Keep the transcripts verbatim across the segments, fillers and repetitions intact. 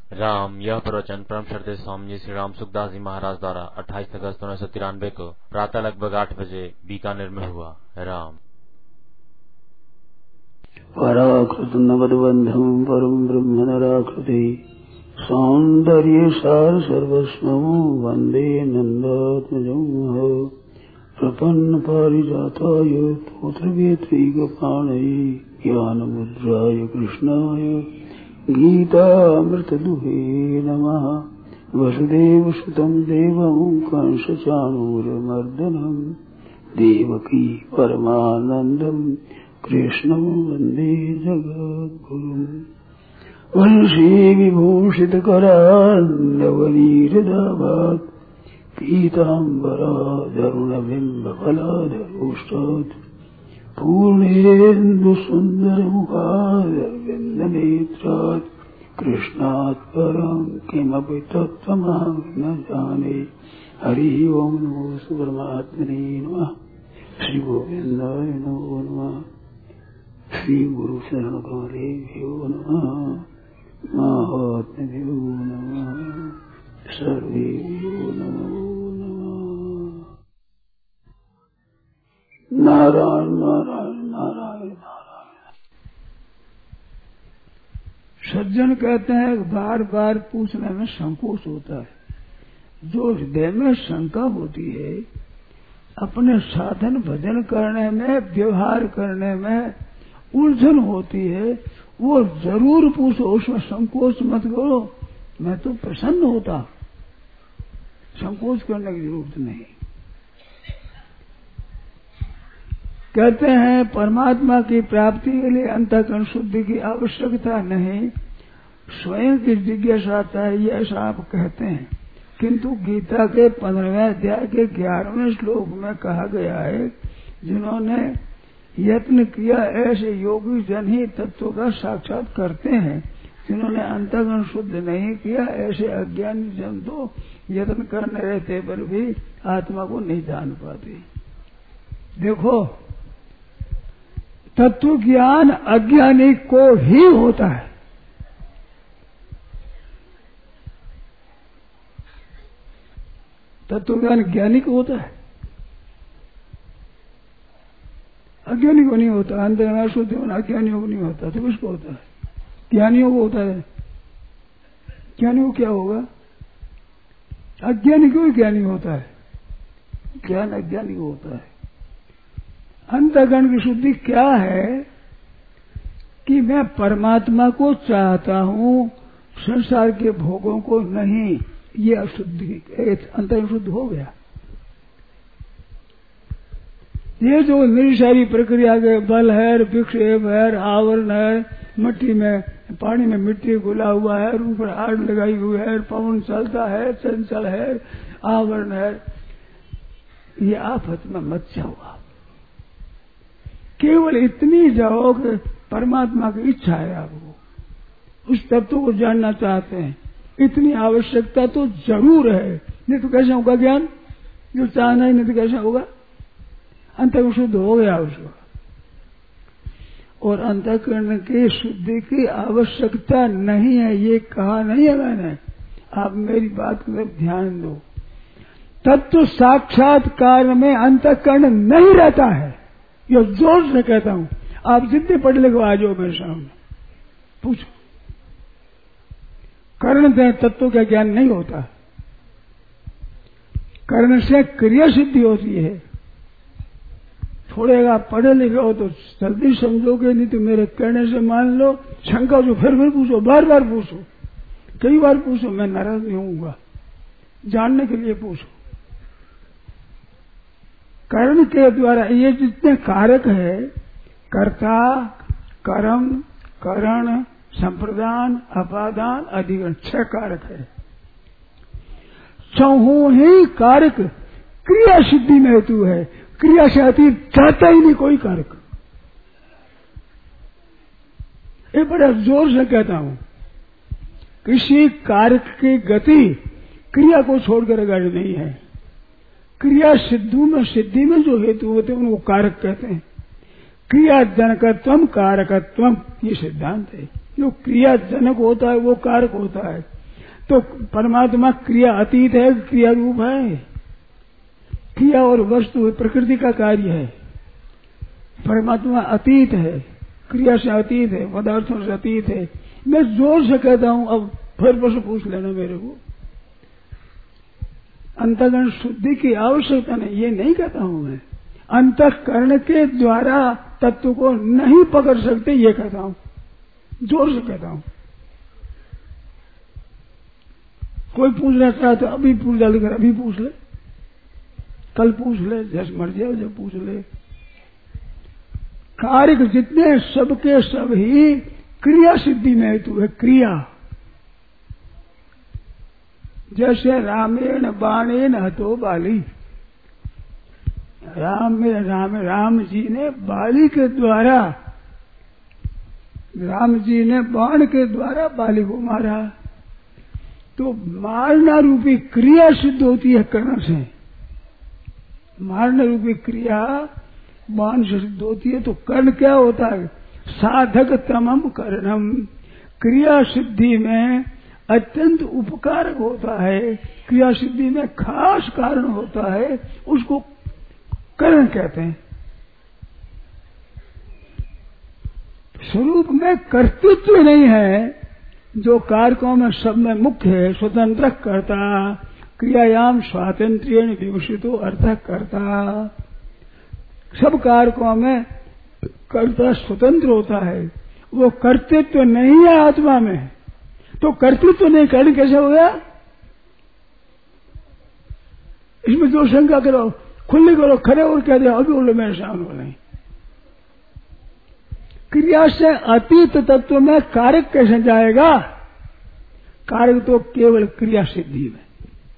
राम। यह प्रवचन परम श्रद्धेय स्वामी जी श्री राम सुखदास जी महाराज द्वारा अट्ठाईस अगस्त उन्नीस सौ तिरानवे को प्रातः लगभग आठ बजे बीकानेर में हुआ। राम। पराकृत नवद्बंधम परम ब्रह्म नराकृति सौंदर्य सार सर्वस्वं वंदे नंदात्मजं प्रपन्न पारिजाताय पुत्रवेत्रैकपाणये ज्ञानमुद्राय कृष्णाय गीतामृतदुहे नमः। वसुदेवसुतं देवं कंसचाणूरमर्दनं देवकी परमानन्दं कृष्णं वन्दे जगद्गुरुम्। वंशी विभूषितकरान्नवनीरदाभात् पीताम्बरादरुणबिम्बफलाधरोष्टात् पूर्णेन्दुसुन्दरमुखादरविन्दनेत्रात् कृष्णात् परं किमपि तत्त्वमहं न जाने। हरि ओं नमो परमात्मने नमः। श्री गोविन्दाय नमो नमः। श्री गुरु शरण कमलेभ्यो नमः। महात्म्यो नमः। सर्वेभ्यो नमो नमः। नारायण नारायण नारायण नारायण। सज्जन कहते हैं बार बार पूछने में संकोच होता है। जो हृदय में शंका होती है, अपने साधन भजन करने में, व्यवहार करने में उलझन होती है, वो जरूर पूछो, उसमें संकोच मत करो। मैं तो प्रसन्न होता, संकोच करने की जरूरत नहीं। कहते हैं परमात्मा की प्राप्ति के लिए अंतःकरण शुद्धि की आवश्यकता नहीं, स्वयं की जिज्ञासा चाहिए, ऐसा आप कहते हैं। किंतु गीता के पंद्रहवें अध्याय के ग्यारहवें श्लोक में कहा गया है, जिन्होंने यत्न किया ऐसे योगी जन ही तत्व का साक्षात करते हैं। जिन्होंने अंतःकरण शुद्ध नहीं किया ऐसे अज्ञानी जन तो यत्न करने रहते पर भी आत्मा को नहीं जान पाते। देखो, तत्व ज्ञान अज्ञानी को ही होता है। तत्व ज्ञान ज्ञानी को होता है, अज्ञानी को नहीं होता। अंतःकरण शुद्ध होना अज्ञानियों को नहीं होता, तो किसको होता है? ज्ञानियों को होता है। ज्ञानियों को क्या होगा? अज्ञानी को ही ज्ञानी होता है, ज्ञान अज्ञानी को होता है। अंतःकरण की शुद्धि क्या है कि मैं परमात्मा को चाहता हूँ, संसार के भोगों को नहीं। ये अशुद्धि, अंतःकरण शुद्ध हो गया। ये जो निरसारी प्रक्रिया के बल है, विक्षेप है, आवरण है, मिट्टी में पानी में मिट्टी घुला हुआ है, ऊपर आग लगाई हुई है, पवन चलता है, चंचल है, आवरण है, ये आफत में मत जाओ। आप केवल इतनी जाओ कि परमात्मा की इच्छा है, आपको उस तत्व को जानना चाहते हैं, इतनी आवश्यकता तो जरूर है। नहीं तो कैसे होगा ज्ञान? जो चाहना ही नहीं तो कैसे होगा? अंतःकरण शुद्ध हो गया उसको। और अंतःकरण की शुद्धि की आवश्यकता नहीं है, ये कहा नहीं है मैंने। आप मेरी बात को ध्यान दो। तत्व साक्षात्कार में अंतःकरण नहीं रहता है, ये जोर से कहता हूं। आप जितने पढ़ लिखो आ जाओ मेरे सामने, पूछो। कर्ण से तत्व का ज्ञान नहीं होता, कर्ण से क्रिया सिद्धि होती है। थोड़ेगा पढ़े लिखे हो तो जल्दी समझोगे, नहीं तो मेरे कहने से मान लो। शंका जो फिर फिर पूछो, बार बार पूछो, कई बार पूछो, मैं नाराज नहीं होऊंगा। जानने के लिए पूछो। कर्म के द्वारा ये जितने कारक है, कर्ता, कर्म, करण, संप्रदान, अपादान, अधिकरण, छह कारक है। चौहों ही कारक क्रिया सिद्धि में हेतु है। क्रिया से अतीत चाहता ही नहीं कोई कारक। ये बड़ा जोर से कहता हूं, किसी कारक की गति क्रिया को छोड़कर गाड़ी नहीं है। क्रिया सिद्धू में सिद्धि में जो हेतु होते हैं उनको कारक कहते हैं। क्रिया जनकत्वम कारकत्वम, ये सिद्धांत है। जो क्रिया जनक होता है वो कारक होता है, तो परमात्मा क्रिया अतीत है, क्रिया रूप है। क्रिया और वस्तु प्रकृति का कार्य है। परमात्मा अतीत है, क्रिया से अतीत है, पदार्थों से अतीत है। मैं जोर से कहता हूं, अब फिर बस पूछ लेना मेरे को। अंतःकरण शुद्धि की आवश्यकता नहीं, ये नहीं कहता हूं मैं। अंतःकरण के द्वारा तत्व को नहीं पकड़ सकते, ये कहता हूं, जोर से कहता हूं। कोई पूछना चाहता तो अभी पूछ डाल कर अभी पूछ ले, कल पूछ ले, जैसे मर जाए जब पूछ ले। कार्य जितने सबके सब ही क्रिया सिद्धि में हेतु है। क्रिया जैसे रामेण बाणेन हतो बाली, राम में राम राम जी ने बाली के द्वारा, राम जी ने बाण के द्वारा बाली को मारा। तो मारना रूपी क्रिया सिद्ध होती है कर्ण से। मारना रूपी क्रिया बाण से सिद्ध होती है। तो कर्ण क्या होता है? साधक तमम कर्णम, क्रिया सिद्धि में अत्यंत उपकारक होता है, क्रिया सिद्धि में खास कारण होता है, उसको कर्ण कहते हैं। स्वरूप में कर्तृत्व नहीं है, जो कारकों में सब में मुख्य है, स्वतंत्र कर्ता, क्रियायाम स्वातंत्र्य विवशितो अर्थ कर्ता। सब कारकों में कर्ता स्वतंत्र होता है, वो कर्तृत्व नहीं है आत्मा में। तो कर्तृत्व नहीं, कर्ण कैसे हो गया? इसमें जो शंका करो, खुली करो, खड़े और कह दे अभी बोलो मेरे सामने नहीं। क्रिया से अतीत तत्व में कारक कैसे जाएगा? कारक तो केवल क्रिया सिद्धि में।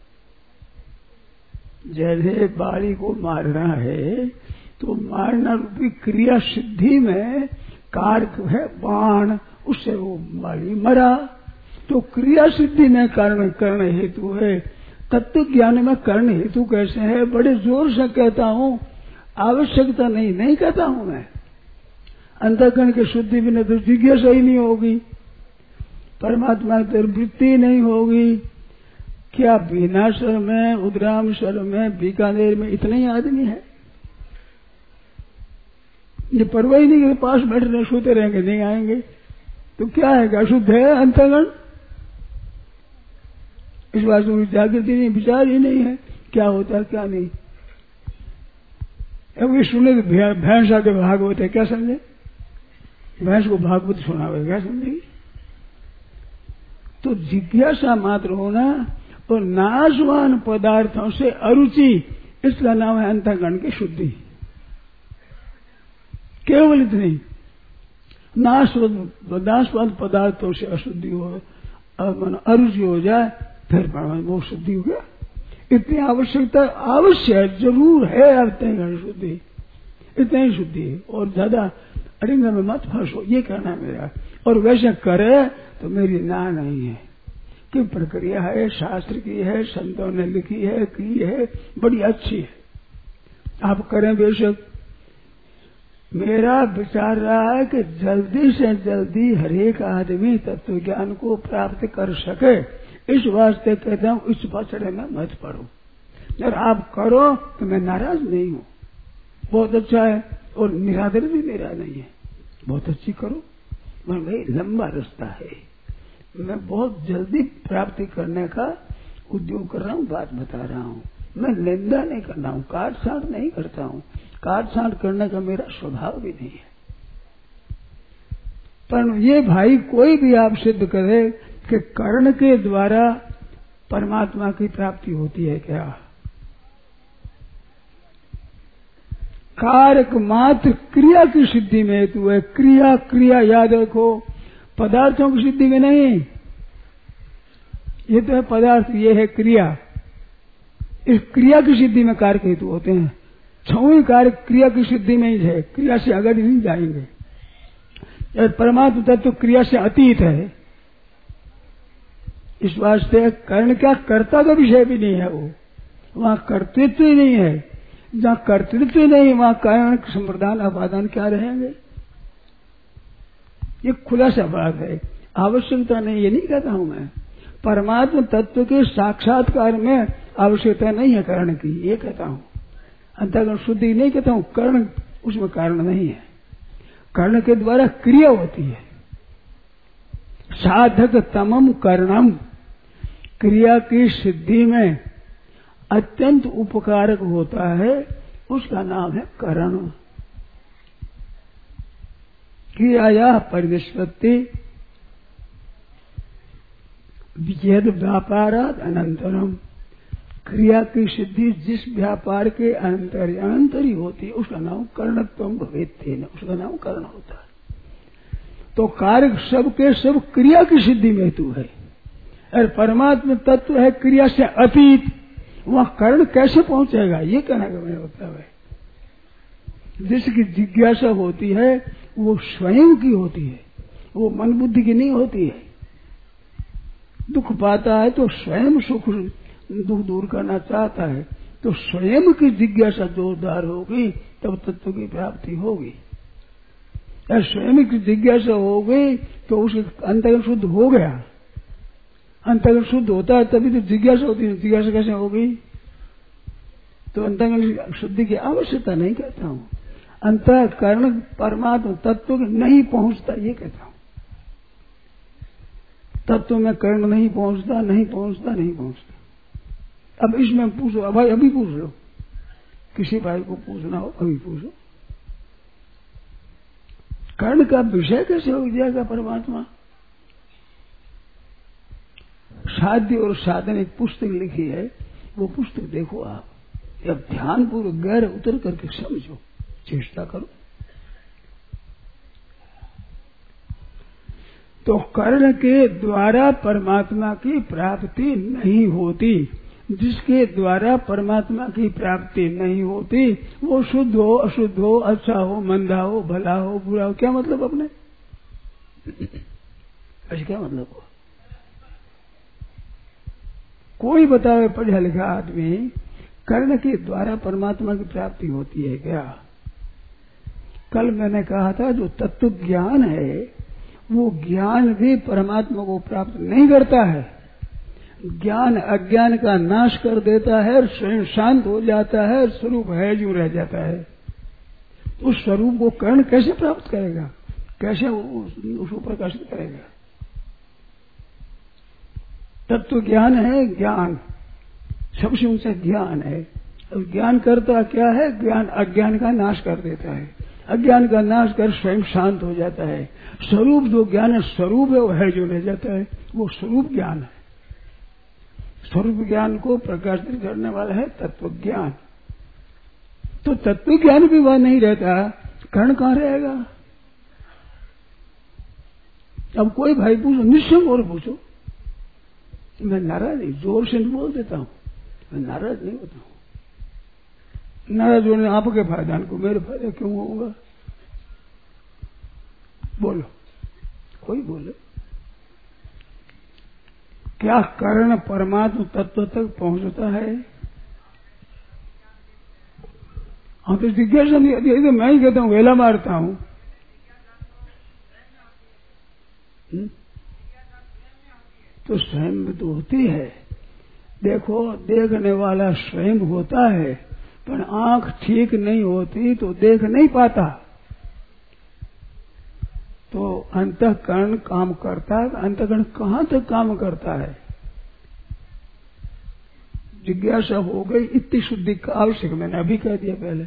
जैसे बाली को मारना है तो मारना रूपी क्रिया सिद्धि में कारक है बाण, उससे वो बाली मरा। तो क्रिया सिद्धि में कारण कर्ण हेतु है। तत्व ज्ञान में कर्ण हेतु कैसे है? बड़े जोर से कहता हूं, आवश्यकता नहीं नहीं कहता हूं मैं। अंतःकरण की शुद्धि बिना तो जिज्ञासा ही नहीं होगी, परमात्मा की वृत्ति नहीं होगी। क्या बीनासर में, उद्रामसर में, बीकानेर में इतने ही आदमी है? ये परवाही नहीं के पास बैठ रहे, सोते रहेंगे, नहीं आएंगे तो क्या है? अशुद्ध है अंतःकरण। इस बात में जागृति नहीं, विचार ही नहीं है क्या होता है क्या नहीं। अब ये सुने तो भैंस आके भागवत है, क्या समझे? भैंस को भागवत सुनावे, क्या समझेगी? तो जिज्ञासा मात्र होना और नाशवान पदार्थों से अरुचि, इसका नाम है अंतःकरण की शुद्धि। केवल इतनी, नाशवान पदार्थों से अशुद्धि हो, अरुचि हो जाए, फिर वो शुद्धि हो गया। इतनी आवश्यकता अवश्य जरूर है अंतःकरण शुद्धि, इतनी ही शुद्धि है। और ज्यादा अड़िंगा में मत फंसो, ये कहना है मेरा। और वैसे करे तो मेरी ना नहीं है कि प्रक्रिया है, शास्त्र की है, संतों ने लिखी है, की है, बड़ी अच्छी है, आप करें बेशक। मेरा विचार रहा है कि जल्दी से जल्दी हरेक आदमी तत्व ज्ञान को प्राप्त कर सके, इस वास्ते कहता हूं इस पचड़े में मत पड़ो। अगर आप करो तो मैं नाराज नहीं हूं, बहुत अच्छा है, और निरादर भी मेरा नहीं है, बहुत अच्छी करो। मैं भाई लंबा रास्ता है, मैं बहुत जल्दी प्राप्ति करने का उद्योग कर रहा हूं, बात बता रहा हूं। मैं निंदा नहीं कर रहा हूं, काट छाट नहीं करता हूं, काट छाट करने का मेरा स्वभाव भी नहीं है। पर ये भाई कोई भी आप सिद्ध करे कि कर्ण के द्वारा परमात्मा की प्राप्ति होती है क्या? कारक मात्र क्रिया की सिद्धि में हेतु है। क्रिया क्रिया याद रखो, पदार्थों की सिद्धि में नहीं। ये तो है पदार्थ, ये है क्रिया। इस क्रिया की सिद्धि में कारक हेतु होते हैं। छवी कारक क्रिया की सिद्धि में ही है, क्रिया से आगे नहीं जाएंगे। परमात्मा तत्व क्रिया से अतीत है, इस वास्ते कर्ण क्या कर्ता का विषय भी नहीं है, वो वहां कर्तृत्व ही नहीं है। जहां कर्तृत्व नहीं वहां कारण संप्रदान अपादान क्या रहेंगे? ये खुला सा बात है, आवश्यकता नहीं, ये नहीं कहता हूं मैं। परमात्मा तत्व के साक्षात्कार में आवश्यकता नहीं है कर्ण की, ये कहता हूँ। अंतःकरण शुद्धि नहीं कहता हूँ, कर्ण उसमें कारण नहीं है। कर्ण के द्वारा क्रिया होती है। साधक तमम कर्णम, क्रिया की सिद्धि में अत्यंत उपकारक होता है, उसका नाम है करण। क्रियाया परिनिष्पत्ति यद व्यापाराद अनंतरम, क्रिया की सिद्धि जिस व्यापार के अनंतर अनंतरी होती है उसका नाम कर्णत्वम भवेत्तेन, उसका नाम कर्ण होता है। तो कार्य सब के सब क्रिया की सिद्धि में हेतु है, और परमात्मा तत्व है क्रिया से अतीत, वह कर्ण कैसे पहुंचेगा, ये कहने का मेरा मतलब है। जिसकी जिज्ञासा होती है वो स्वयं की होती है, वो मन बुद्धि की नहीं होती है। दुख पाता है तो स्वयं सुख दुख दूर करना चाहता है, तो स्वयं की जिज्ञासा जोरदार होगी तब तत्व की प्राप्ति होगी। और स्वयं की जिज्ञासा हो गई तो उसके अंतर्गत शुद्ध हो गया। अंतर्गत शुद्ध होता है तभी तो जिज्ञासा होती है, जिज्ञासा कैसे हो गई? तो अंतर्गत शुद्धि की आवश्यकता नहीं कहता हूँ, अंतःकरण परमात्मा तत्व नहीं पहुंचता ये कहता हूँ। तत्व में कर्ण नहीं पहुंचता, नहीं पहुंचता, नहीं पहुंचता। अब इसमें पूछो, अब भाई अभी पूछ लो, किसी भाई को पूछना हो अभी पूछो, कर्ण का विषय कैसे हो जाएगा परमात्मा? साध्य और साधन एक पुस्तक लिखी है, वो पुस्तक देखो आप, अब ध्यान पूर्वक गहरे उतर करके समझो, चेष्टा करो। तो कर्ण के द्वारा परमात्मा की प्राप्ति नहीं होती। जिसके द्वारा परमात्मा की प्राप्ति नहीं होती वो शुद्ध हो अशुद्ध हो, अच्छा हो मंदा हो, भला हो बुरा हो, क्या मतलब अपने ऐसे क्या मतलब हो? कोई बतावे पढ़ा लिखा आदमी कर्ण के द्वारा परमात्मा की प्राप्ति होती है क्या? कल मैंने कहा था जो तत्व ज्ञान है वो ज्ञान भी परमात्मा को प्राप्त नहीं करता है। ज्ञान अज्ञान का नाश कर देता है, स्वयं शांत हो जाता है, स्वरूप है जो रह जाता है। उस स्वरूप को कर्ण कैसे प्राप्त करेगा, कैसे उसको प्रकाशित करेगा? तत्व ज्ञान है, ज्ञान सबसे ऊंचा ज्ञान है। और ज्ञान करता क्या है? ज्ञान अज्ञान का नाश कर देता है, अज्ञान का नाश कर स्वयं शांत हो जाता है। स्वरूप जो ज्ञान है, स्वरूप है वो है जो रह जाता है, वो स्वरूप ज्ञान है। स्वरूप ज्ञान को प्रकाशित करने वाला है तत्व ज्ञान। तो तत्व ज्ञान भी वह नहीं रहता, कर्ण कहां रहेगा? अब कोई भाई पूछो, निश्चय और पूछो, मैं नाराज नहीं, जोर से नहीं बोल देता हूं, मैं नाराज नहीं होता हूं। नाराज होने आपके फायदा को मेरे फायदा क्यों होगा? बोलो, कोई बोले। क्या कर्ण परमात्मा तत्व तक पहुंचता है? हाँ तो जिज्ञासा नहीं आती है, तो मैं ही कहता हूं, वेला मारता हूं। तो स्वयं में तो होती है। देखो, देखने वाला स्वयं होता है, पर आंख ठीक नहीं होती तो देख नहीं पाता। तो अंतःकरण काम करता है, अंतःकरण कहां तक काम करता है? जिज्ञासा हो गई, इतनी शुद्धि का आवश्यक, मैंने अभी कह दिया पहले।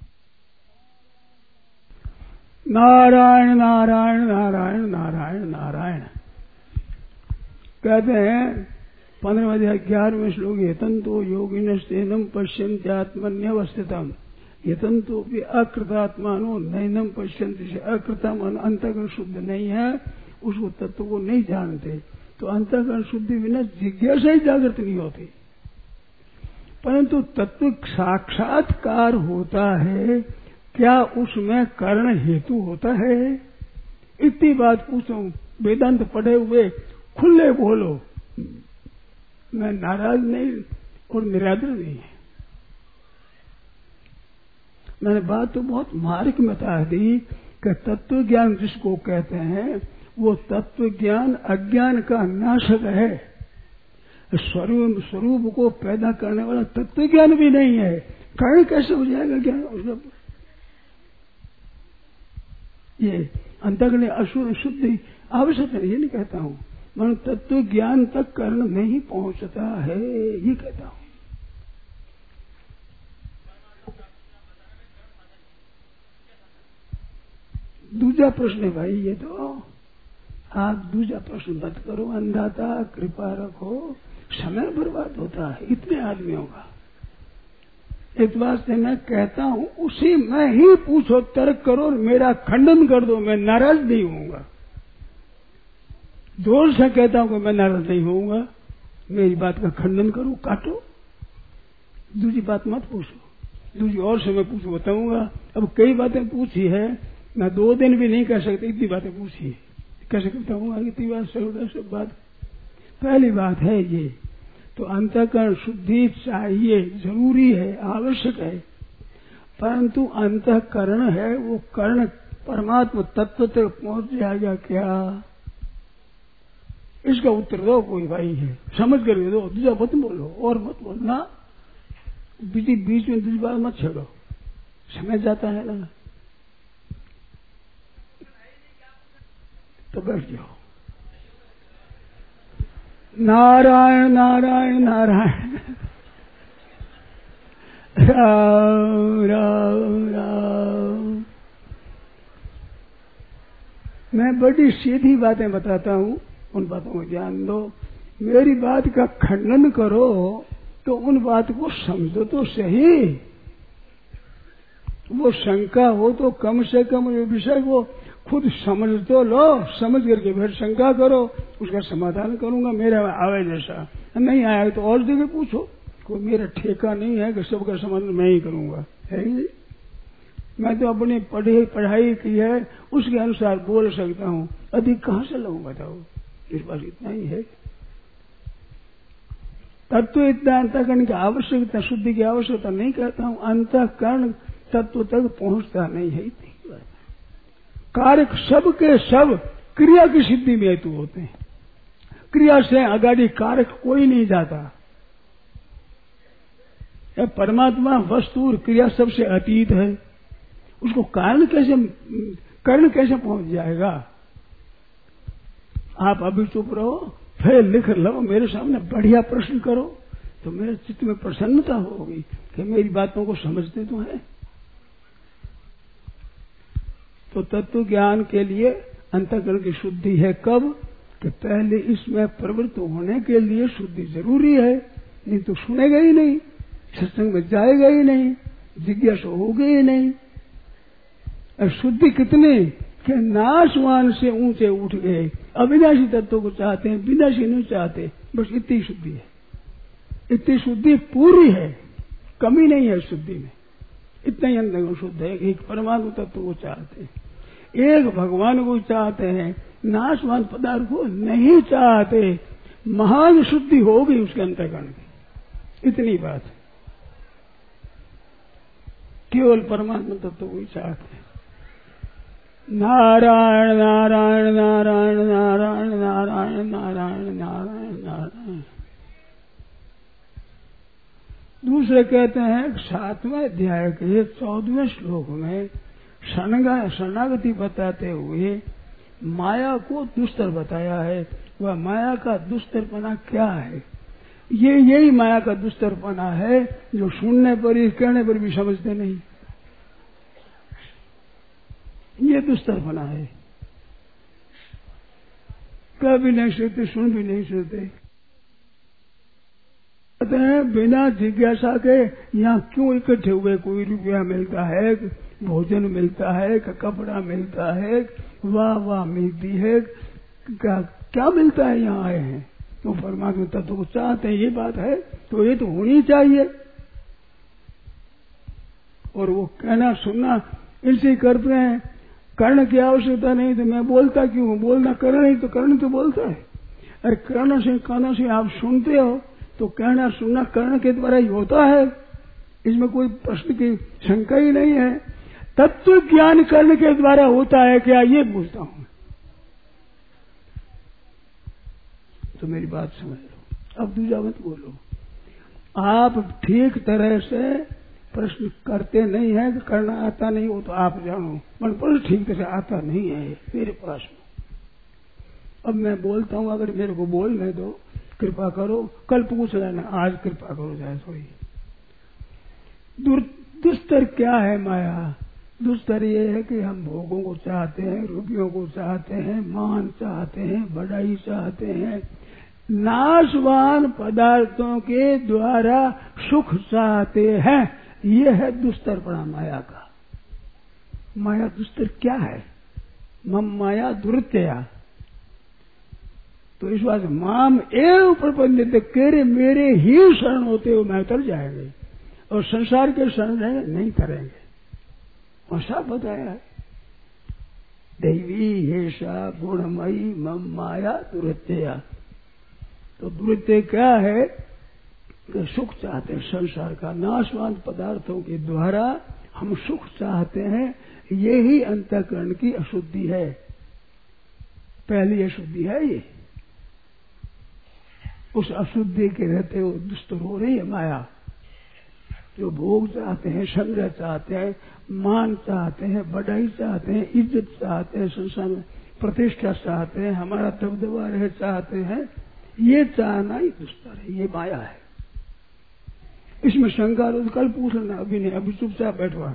नारायण नारायण नारायण नारायण नारायण कहते हैं पंद्रहवें ग्यारहवें श्लोक, यतंतो योगिनस्तेनम पश्यन्त्यात्मन्यवस्थितम् यतंतो भी अकृतात्मानो नैनम पश्यन्ति से अकृतम अंतःकरण शुद्ध नहीं है, उसको तत्व को नहीं जानते। तो अंतःकरण शुद्धि बिना जिज्ञासा ही जागृत नहीं होती। परंतु तत्व साक्षात्कार होता है, क्या उसमें कर्ण हेतु होता है? इतनी बात पूछो, वेदांत पढ़े हुए खुले बोलो, मैं नाराज नहीं और निरादर नहीं है। मैंने बात तो बहुत मार्ग में बता दी कि तत्व ज्ञान जिसको कहते हैं वो तत्व ज्ञान अज्ञान का नाशक है। स्वरूप स्वरूप को पैदा करने वाला तत्व ज्ञान भी नहीं है, कारण कैसे हो जाएगा ज्ञान उसका? ये अंतःकरण अशुद्ध शुद्धि आवश्यक है, ये नहीं कहता हूँ, मन तत्व ज्ञान तक कर्ण नहीं पहुंचता है, ये कहता हूँ। दूसरा प्रश्न है भाई, ये तो आप दूसरा प्रश्न मत करो, अंधाता कृपा रखो, समय बर्बाद होता है इतने आदमियों का। इस बात से मैं कहता हूं उसी में ही पूछो, तर्क करो और मेरा खंडन कर दो, मैं नाराज नहीं होऊंगा। दोष से कहता हूं कि मैं नाराज नहीं होऊंगा, मेरी बात का खंडन करो, काटो, दूसरी बात मत पूछो, दूसरी और से मैं पूछो बताऊंगा। अब कई बातें पूछी है, मैं दो दिन भी नहीं कह सकती, इतनी बातें पूछी है, कैसे बताऊंगा इतनी बात? सब सब बात पहली बात है ये तो अंतःकरण शुद्धि चाहिए, जरूरी है, आवश्यक है, परंतु अंतःकरण है वो कर्ण परमात्मा तत्व तक पहुंच जाएगा क्या? इसका उत्तर दो कोई भाई है, समझ कर दो, दूसरा मत बोलो और मत बोलना, बीच बीच में दूसरी बात मत छेड़ो, समझ जाता है ना। तो बैठ जाओ। नारायण नारायण नारायण राम राम राम। मैं बड़ी सीधी बातें बताता हूँ, उन बातों को ध्यान दो। मेरी बात का खंडन करो तो उन बात को समझो तो सही। वो शंका हो तो कम से कम ये विषय को खुद समझ तो लो, समझ करके फिर शंका करो, उसका समाधान करूंगा मेरा आवे जैसा। नहीं आया तो और जगह पूछो, कोई मेरा ठेका नहीं है कि सबका समाधान मैं ही करूंगा, है ही। मैं तो अपनी पढ़ी पढ़ाई की है, उसके अनुसार बोल सकता हूँ, अधिक कहाँ से लाऊं बताओ? इस बात इतना ही है। तत्व इतना अंतःकरण की आवश्यकता, शुद्धि की आवश्यकता नहीं कहता हूँ, अंतःकरण तत्व तक पहुंचता नहीं है, इतनी बात। कारक सब के सब क्रिया की सिद्धि में हेतु होते हैं, क्रिया से आगाड़ी कारक कोई नहीं जाता। परमात्मा वस्तु और क्रिया सबसे अतीत है, उसको कारण कैसे कारण कैसे पहुंच जाएगा? आप अभी चुप रहो, फिर लिख लो, मेरे सामने बढ़िया प्रश्न करो तो मेरे चित्त में प्रसन्नता होगी कि मेरी बातों को समझते तो है। तो तत्व ज्ञान के लिए अंतःकरण की शुद्धि है कब? कि पहले इसमें प्रवृत्त होने के लिए शुद्धि जरूरी है, नहीं तो सुनेगा ही नहीं, सत्संग में जाएगा ही नहीं, जिज्ञासा होगी ही नहीं। और शुद्धि कितनी कि नाशवान से ऊंचे उठ गए, अविनाशी तत्व को चाहते हैं, विनाशी नहीं चाहते, बस इतनी शुद्धि है। इतनी शुद्धि पूरी है, कमी नहीं है शुद्धि में, इतना ही अंदर शुद्ध है। एक परमात्मा तत्व को चाहते हैं, एक भगवान को चाहते हैं, नाशवान पदार्थ को नहीं चाहते। महान शुद्धि होगी उसके अंतःकरण की, इतनी बात है। केवल परमात्मा तत्व को ही चाहते हैं। नारायण नारायण नारायण नारायण नारायण नारायण नारायण नारायण। दूसरे कहते हैं सातवें अध्याय के चौदहवें श्लोक में शरणागति बताते हुए माया को दुस्तर बताया है। वह माया का दुस्तरपना क्या है? ये यही माया का दुस्तरपना है जो सुनने पर ही कहने पर भी समझते नहीं, ये दुस्तरपना है। कह भी नहीं सकते, सुन भी नहीं सकते। कहते हैं बिना जिज्ञासा के यहाँ क्यों इकट्ठे हुए? कोई रुपया मिलता है, भोजन मिलता है, कपड़ा मिलता है, वाह वाह मिलती है, क्या क्या मिलता है? यहाँ आए हैं तो परमात्मा तत्व को चाहते हैं, ये बात है तो ये तो होनी चाहिए। और वो कहना सुनना इनसे करते हैं, कर्ण की आवश्यकता नहीं तो मैं बोलता क्यों हूँ? बोलना कर्ण नहीं तो कर्ण तो बोलता है। अरे कर्ण से कानों से आप सुनते हो तो कहना सुनना कर्ण के द्वारा ही होता है, इसमें कोई प्रश्न की शंका ही नहीं है। तत्व ज्ञान कर्ण के द्वारा होता है क्या, ये पूछता हूं। तो मेरी बात समझ लो, अब दूसरा मत बोलो। आप ठीक तरह से प्रश्न करते नहीं है कि करना आता नहीं, वो तो आप जानो, पर प्रश्न ठीक तरह आता नहीं है मेरे पास में। अब मैं बोलता हूँ, अगर मेरे को बोलने दो, कृपा करो, कल पूछ लेना, आज कृपा करो जाए थोड़ी। दुस्तर क्या है माया? दुस्तर ये है कि हम भोगों को चाहते हैं, रुपयों को चाहते हैं, मान चाहते हैं, बढ़ाई चाहते हैं, नाशवान पदार्थों के द्वारा सुख चाहते हैं। ये है दुस्तरपना माया का। माया दुस्तर क्या है? मम माया दुर्तया। तो इस बात माम एव प्रपंच केरे, मेरे ही शरण होते हुए मैं तर जाएंगे और संसार के शरण नहीं करेंगे। और सब बताया है, दैवी हेषा गुणमयी मम माया दुर्तया। तो दुर्त्य क्या है कि सुख चाहते हैं, संसार का नाशवान पदार्थों के द्वारा हम सुख चाहते हैं। ये ही अंतःकरण की अशुद्धि है। पहली अशुद्धि है ये। उस अशुद्धि के रहते वो दुस्तर हो रही है माया। जो भोग चाहते हैं, संग्रह चाहते हैं, मान चाहते हैं, बढ़ाई चाहते हैं, इज्जत चाहते हैं, संसार में प्रतिष्ठा चाहते हैं, हमारा दबदबा रहे चाहते हैं, ये चाहना ही दुस्तर है, ये माया है। इसमें शंका तो कल पूछ लेना, अभी नहीं, अभी चुपचाप बैठवा।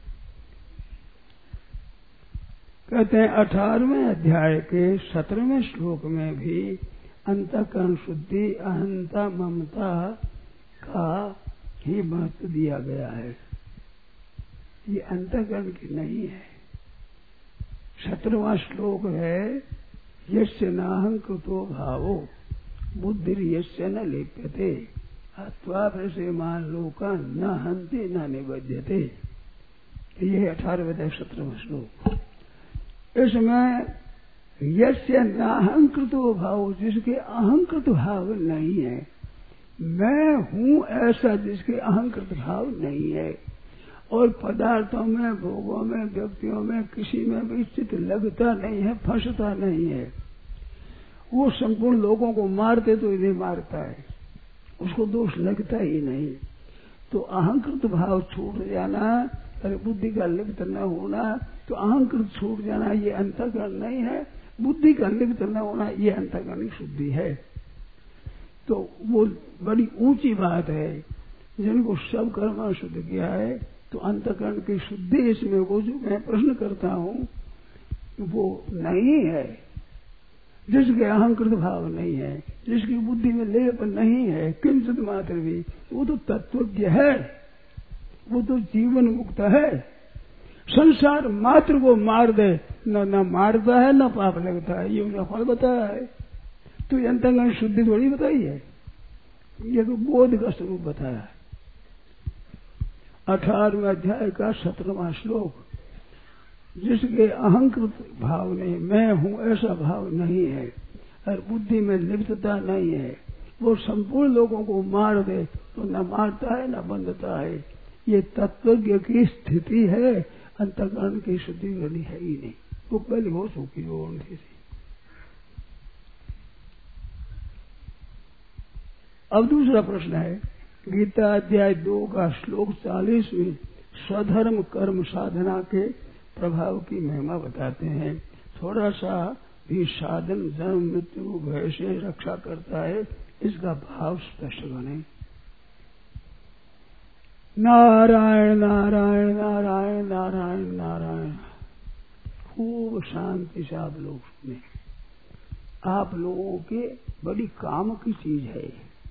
कहते हैं अठारहवें अध्याय के सत्रहवें श्लोक में भी अंतःकरण शुद्धि, अहंता, ममता का ही महत्व दिया गया है। ये अंतःकरण की नहीं है। सत्रहवां श्लोक है, यस्य नाहंकृतो भावो बुद्धिर यस्य न लिप्यते अथवा प्रसेमान लोका न हन्ति न निबध्यते। ये अठारहवें अध्याय सत्रहवां श्लोक। इसमें यस्य नाहंकृतो भाव, जिसके अहंकृत भाव नहीं है, मैं हूं ऐसा जिसके अहंकृत भाव नहीं है, और पदार्थों में, भोगों में, व्यक्तियों में किसी में भी चित्त लगता नहीं है, फंसता नहीं है। वो संपूर्ण लोगों को मारते तो इन्हें मारता है, उसको दोष लगता ही नहीं। तो अहंकृत भाव छूट जाना, अरे बुद्धि का लिप्त न होना, तो अहंकृत छूट जाना ये अंतःकरण नहीं है। बुद्धि का लिप्त न होना ये अंतःकरण की शुद्धि है। तो वो बड़ी ऊंची बात है। जिनको सब कर्म शुद्ध किया है, तो अंतःकरण की शुद्धि इसमें वो जो मैं प्रश्न करता हूँ वो नहीं है। जिसके अहंकृत भाव नहीं है, जिसकी बुद्धि में लेप नहीं है किंचित मात्र भी, वो तो तत्वज्ञ है, वो तो जीवन मुक्त है। संसार मात्र को मार दे, न न मारता है न पाप लगता है, ये उनका फल बताया है। तो ये अंतःकरण शुद्धि थोड़ी बताई है, ये तो बोध का स्वरूप बताया है। अठारहवें अध्याय का सत्रहवां श्लोक, जिसके अहंकृत भाव नहीं, मैं हूं ऐसा भाव नहीं है, और बुद्धि में लिप्तता नहीं है, वो संपूर्ण लोगों को मार दे तो न मारता है न बंधता है। ये तत्वज्ञ की स्थिति है, अंतःकरण की शुद्धि करनी है ही नहीं। वो पहले हो चुकी हो उनकी थी। अब दूसरा प्रश्न है, गीता अध्याय दो का श्लोक चालीस में स्वधर्म कर्म साधना के प्रभाव की महिमा बताते हैं। थोड़ा सा भी साधन जन्म मृत्यु भय से रक्षा करता है, इसका भाव स्पष्ट बने। नारायण नारायण नारायण नारायण नारायण। खूब शांति से आप लोग सुने। आप लोगों के बड़ी काम की चीज है।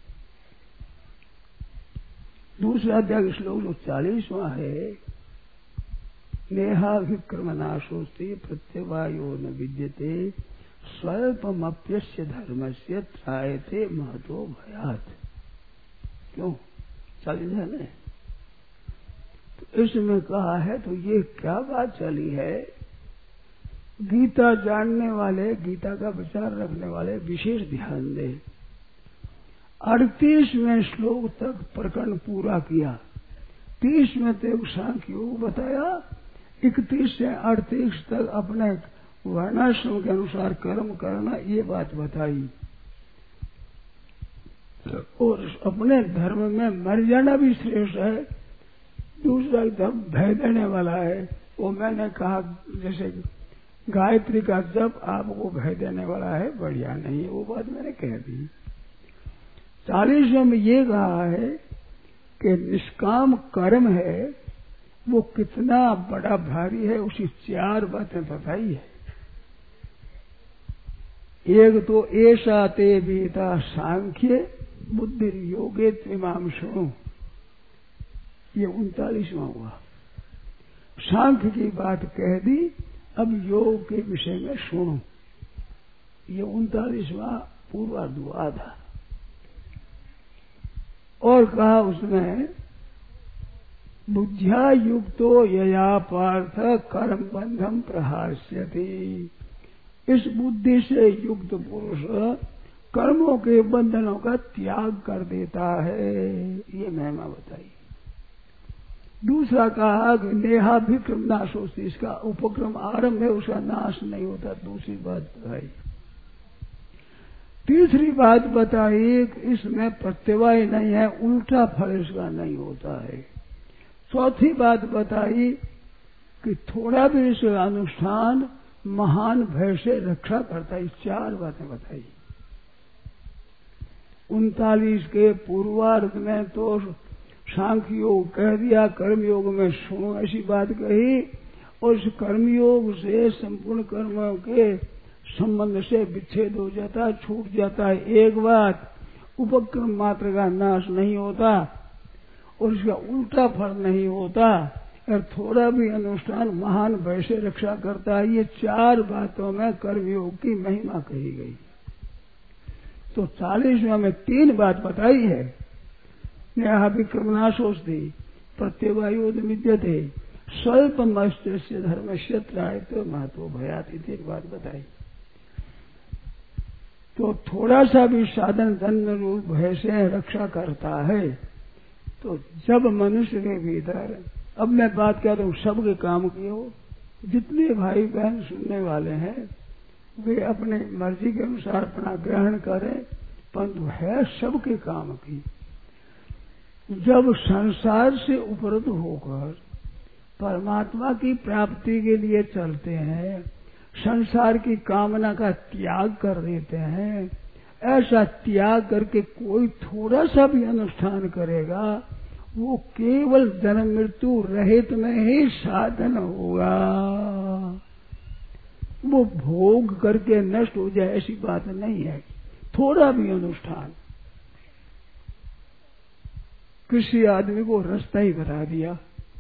दूसरा अध्याय श्लोक जो चालीसवां है, नेहा विक्रम नाशोस्ते प्रत्यवायो न विद्यते स्वल्पमप्यस्य धर्मस्य त्रायते महतो भयात्। क्यों चालीस है ना? तो इसमें कहा है, तो ये क्या बात चली है? गीता जानने वाले, गीता का विचार रखने वाले विशेष ध्यान दें। अड़तीसवें श्लोक तक प्रकरण पूरा किया, तीस में तो सांख्य योग बताया, इकतीस से अड़तीस तक अपने वर्णाश्रम के अनुसार कर्म करना, ये बात बताई। और अपने धर्म में मर जाना भी श्रेष्ठ है। दूसरा धर्म भय देने वाला है। वो मैंने कहा जैसे गायत्री का जप आपको भय देने वाला है, बढ़िया नहीं है, वो बात मैंने कह दी। चालीसवें में ये कहा है कि निष्काम कर्म है वो कितना बड़ा भारी है, उसी चार बातें बताई है। एक तो ऐसा ते वेदा सांख्य बुद्धि योगे त्रिमाम सुनो, ये उनतालीसवां हुआ। सांख्य की बात कह दी, अब योग के विषय में सुनो, ये उनतालीसवां पूर्वार्ध हुआ था। और कहा उसमें बुद्ध्या युक्तो यया पार्थ कर्म बंधम प्रहास्यति, इस बुद्धि से युक्त पुरुष कर्मों के बंधनों का त्याग कर देता है, ये महिमा बताई। दूसरा कहा कि नेहाभिक्रम नाश होती, इसका उपक्रम आरंभ है उसका नाश नहीं होता, दूसरी बात बताई। तीसरी बात बताई कि इसमें प्रत्यवाय नहीं है, उल्टा फल इसका नहीं होता है। चौथी बात बताई कि थोड़ा भी इसका अनुष्ठान महान भय से रक्षा करता है। चार बातें बताई। उनतालीस के पूर्वार्ध में तो सांख्य योग कह दिया, कर्मयोग में सुनो ऐसी बात कही, और इस कर्मयोग से संपूर्ण कर्मों के संबंध से विच्छेद हो जाता है, छूट जाता है। एक बात, उपक्रम मात्र का नाश नहीं होता और इसका उल्टा फल नहीं होता, और थोड़ा भी अनुष्ठान महान भय से रक्षा करता है। ये चार बातों में कर्मयोग की महिमा कही गई। तो चालीसवें में तीन बात बताई है, नेहाभिक्रमनाशोस्ति प्रत्यवायोद विद्यते स्वल्प मस्त्य धर्म क्षेत्र तो महत्व भयात, एक बात बताई। तो थोड़ा सा भी साधन धन रूप भय से रक्षा करता है। तो जब मनुष्य के भीतर, अब मैं बात कर रहा हूँ सबके काम की हो, जितने भाई बहन सुनने वाले हैं वे अपने मर्जी के अनुसार अपना ग्रहण करें, परंतु है सबके काम की। जब संसार से उपरत होकर परमात्मा की प्राप्ति के लिए चलते हैं, संसार की कामना का त्याग कर देते हैं, ऐसा त्याग करके कोई थोड़ा सा भी अनुष्ठान करेगा वो केवल जन्म मृत्यु रहित में ही साधन होगा। वो भोग करके नष्ट हो जाए ऐसी बात नहीं है। थोड़ा भी अनुष्ठान, किसी आदमी को रास्ता ही बता दिया,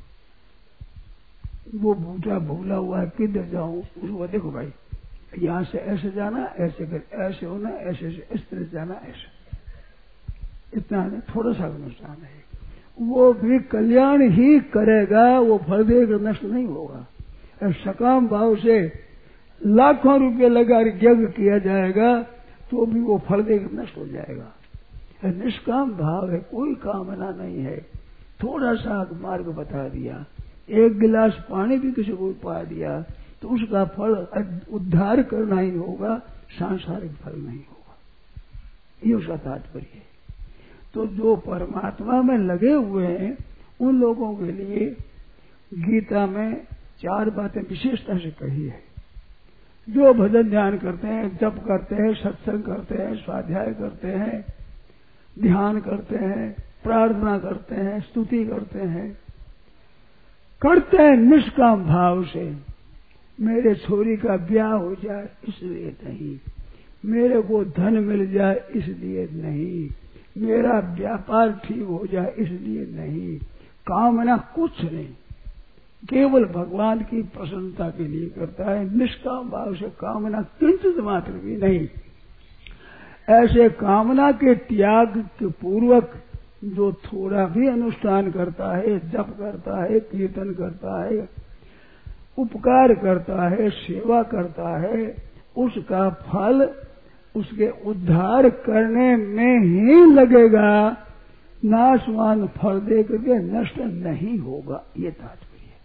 वो बूढ़ा भूला हुआ है किधर जाऊं, उसको देखो भाई यहाँ से ऐसे जाना, ऐसे कर, ऐसे होना, ऐसे ऐसे इस तरह जाना, ऐसे, इतना है, थोड़ा सा अनुष्ठान है। वो भी कल्याण ही करेगा, वो फल देकर नष्ट नहीं होगा। सकाम भाव से लाखों रुपये लगा यज्ञ किया जाएगा तो भी वो फल देकर नष्ट हो जाएगा। निष्काम भाव है, कोई कामना नहीं है, थोड़ा सा मार्ग बता दिया, एक गिलास पानी भी किसी को पा दिया तो उसका फल उद्धार करना ही होगा, सांसारिक फल नहीं होगा। ये उसका तात्पर्य है। तो जो परमात्मा में लगे हुए हैं उन लोगों के लिए गीता में चार बातें विशेषता से कही है। जो भजन ध्यान करते हैं, जप करते हैं, सत्संग करते हैं, स्वाध्याय करते हैं, ध्यान करते हैं, प्रार्थना करते हैं, स्तुति करते हैं, करते हैं निष्काम भाव से, मेरे छोरी का ब्याह हो जाए इसलिए नहीं, मेरे को धन मिल जाए इसलिए नहीं, मेरा व्यापार ठीक हो जाए इसलिए नहीं, कामना कुछ नहीं, केवल भगवान की प्रसन्नता के लिए करता है। निष्काम भाव से कामना किंचित मात्र भी नहीं। ऐसे कामना के त्याग के पूर्वक जो थोड़ा भी अनुष्ठान करता है, जप करता है, कीर्तन करता है, उपकार करता है, सेवा करता है, उसका फल उसके उद्धार करने में ही लगेगा, नाशवान फल दे करके नष्ट नहीं होगा। ये तात्पर्य है।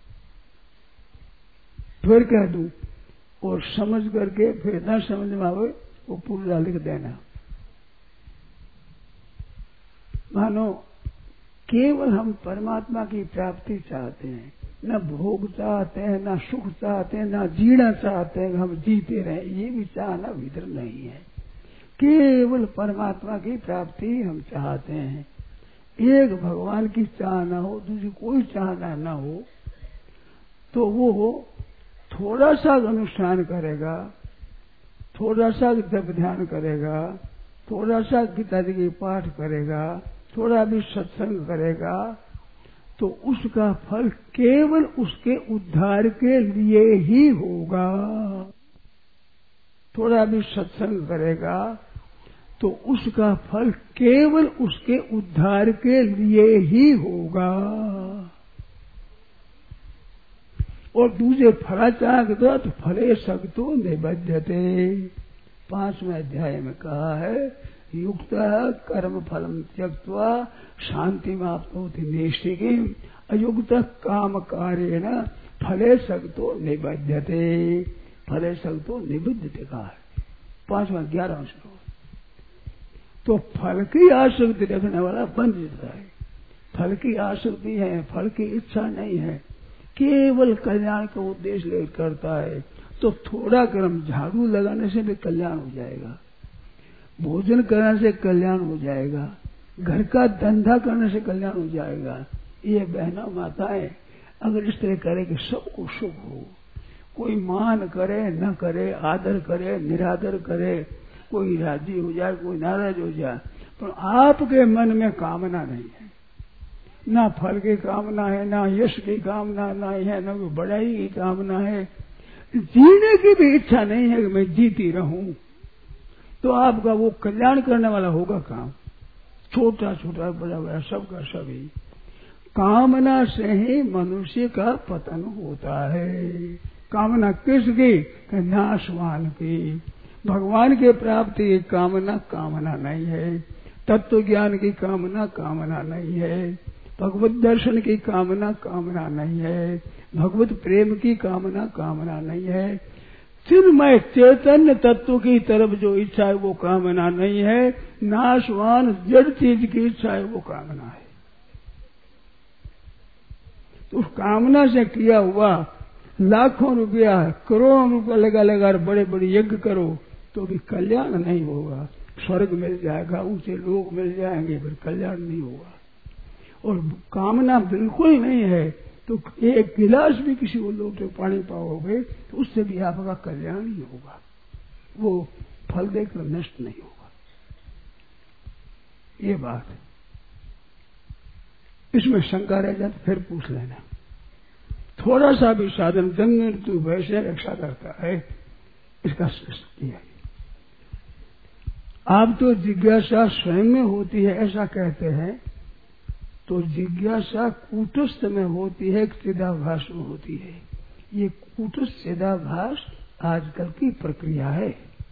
फिर कह दूं और समझ करके फिर न समझ में आवे वो पूरा लिख देना। मानो केवल हम परमात्मा की प्राप्ति चाहते हैं, न भोग चाहते हैं, न सुख चाहते हैं, न जीना चाहते हैं, हम जीते रहे, ये भी चाहना भीतर नहीं है। केवल परमात्मा की प्राप्ति हम चाहते हैं। एक भगवान की चाहना हो, दूसरी कोई चाहना न हो, तो वो थोड़ा सा अनुष्ठान करेगा, थोड़ा सा जप ध्यान करेगा, थोड़ा सा गीता जी की पाठ करेगा, थोड़ा भी सत्संग करेगा, तो उसका फल केवल उसके उद्धार के लिए ही होगा। थोड़ा भी सत्संग करेगा तो उसका फल केवल उसके उद्धार के लिए ही होगा। और दूसरे फलाचार तो फले सख्तो निबध्यते, पांचवें अध्याय में कहा है, युक्त कर्म फलम त्यक्त्वा शांति माप्नोति नैष्ठिकीम् अयुक्त काम कार्येण फले सख्तो निबध्यते। फले सख्तो निबध्यते कहा है पांचवा ग्यारहवां श्लोक। तो फल की आसक्ति रखने वाला बंध जाता है। फल की आसक्ति है, फल की इच्छा नहीं है, केवल कल्याण का उद्देश्य लेकर करता है, तो थोड़ा कर्म झाड़ू लगाने से भी कल्याण हो जाएगा, भोजन करने से कल्याण हो जाएगा, घर का धंधा करने से कल्याण हो जाएगा। ये बहना माताएं अगर इस तरह करे कि सबको सुख हो, कोई मान करे न करे, आदर करे निरादर करे, कोई राजी हो जाए कोई नाराज हो जाए, पर आपके मन में कामना नहीं है, ना फल की कामना है, ना यश की कामना नहीं है, ना कोई बड़ाई की कामना है, जीने की भी इच्छा नहीं है कि मैं जीती रहूं, तो आपका वो कल्याण करने वाला होगा काम, छोटा छोटा बड़ा बड़ा सबका सभी। कामना से ही मनुष्य का पतन होता है। कामना किसकी? नाशवान की। भगवान के प्राप्ति की कामना कामना नहीं है, तत्व ज्ञान की कामना कामना नहीं है, भगवत दर्शन की कामना कामना नहीं है, भगवत प्रेम की कामना कामना नहीं है, चिन्मय चैतन्य तत्व की तरफ जो इच्छा है वो कामना नहीं है, नाशवान जड़ चीज की इच्छा है वो कामना है। तो उस कामना से किया हुआ लाखों रुपया करोड़ों रुपया लगा लगा बड़े बड़े यज्ञ करो तो भी कल्याण नहीं होगा। स्वर्ग मिल जाएगा, ऊंचे लोग मिल जाएंगे, फिर कल्याण नहीं होगा। और कामना बिल्कुल नहीं है तो एक गिलास भी किसी को लोटे पानी पाओगे तो उससे भी आपका कल्याण ही होगा, वो फल देकर नष्ट नहीं होगा। ये बात इसमें शंका रह जाए तो फिर पूछ लेना। थोड़ा सा भी साधन जंग तू वैसे रक्षा करता है, इसका किया। आप तो जिज्ञासा स्वयं में होती है ऐसा कहते हैं, तो जिज्ञासा कूटस्थ में होती है, चिदाभास में होती है। ये कूटस्थ चिदाभास आजकल की प्रक्रिया है,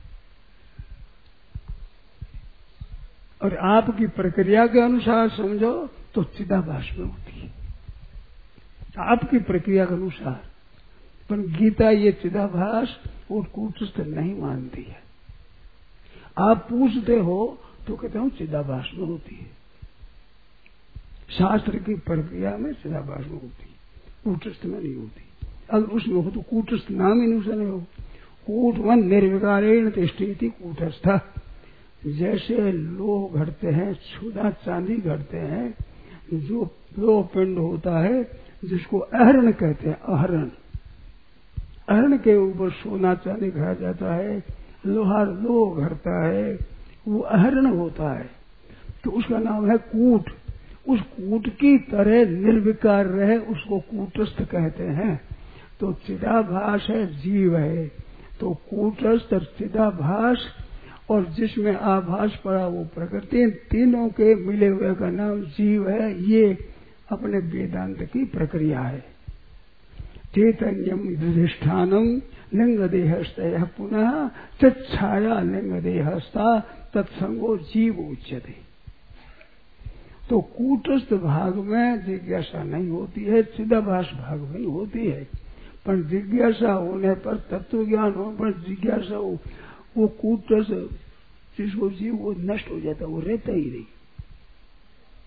और आपकी प्रक्रिया के अनुसार समझो तो चिदाभास में होती है, आपकी प्रक्रिया के अनुसार। पर गीता ये चिदाभास और कूटस्थ नहीं मानती है। आप पूछते हो तो कहते हो चिदाभास में होती है, शास्त्र की प्रक्रिया में चिदाभास में होती है, कूटस्थ में नहीं होती। अगर उसमें हो तो कूटस्थ नाम ही नहीं हो। कूटवन निर्विकारेण तिष्ठति कूटस्थ। जैसे लोह घड़ते हैं, छुदा चांदी घड़ते हैं, जो लोह पिंड होता है जिसको अहरण कहते हैं, अहरण अहरण के ऊपर सोना चांदी घड़ा जाता है, लोहार लोह घड़ता है, वो अहरण होता है, तो उसका नाम है कूट। उस कूट की तरह निर्विकार रहे उसको कूटस्थ कहते हैं। तो चिदाभास है, जीव है, तो कूटस्थ चिदाभास और जिसमें आभास पड़ा वो प्रकृति, तीनों के मिले हुए का नाम जीव है। ये अपने वेदांत की प्रक्रिया है। चैतन्यम अधिष्ठानम लिंग देहस्तः पुनः तच्छाया लिंग देहस्था तत्संगो जीव उच्यते। तो कूटस्थ भाग में जिज्ञासा नहीं होती है, चिदाभास भाग में होती है। पर जिज्ञासा होने पर, तत्व ज्ञान होने पर जिज्ञासा हो, वो कूटस्थ जिसको जीव वो नष्ट हो जाता, वो रहता ही नहीं।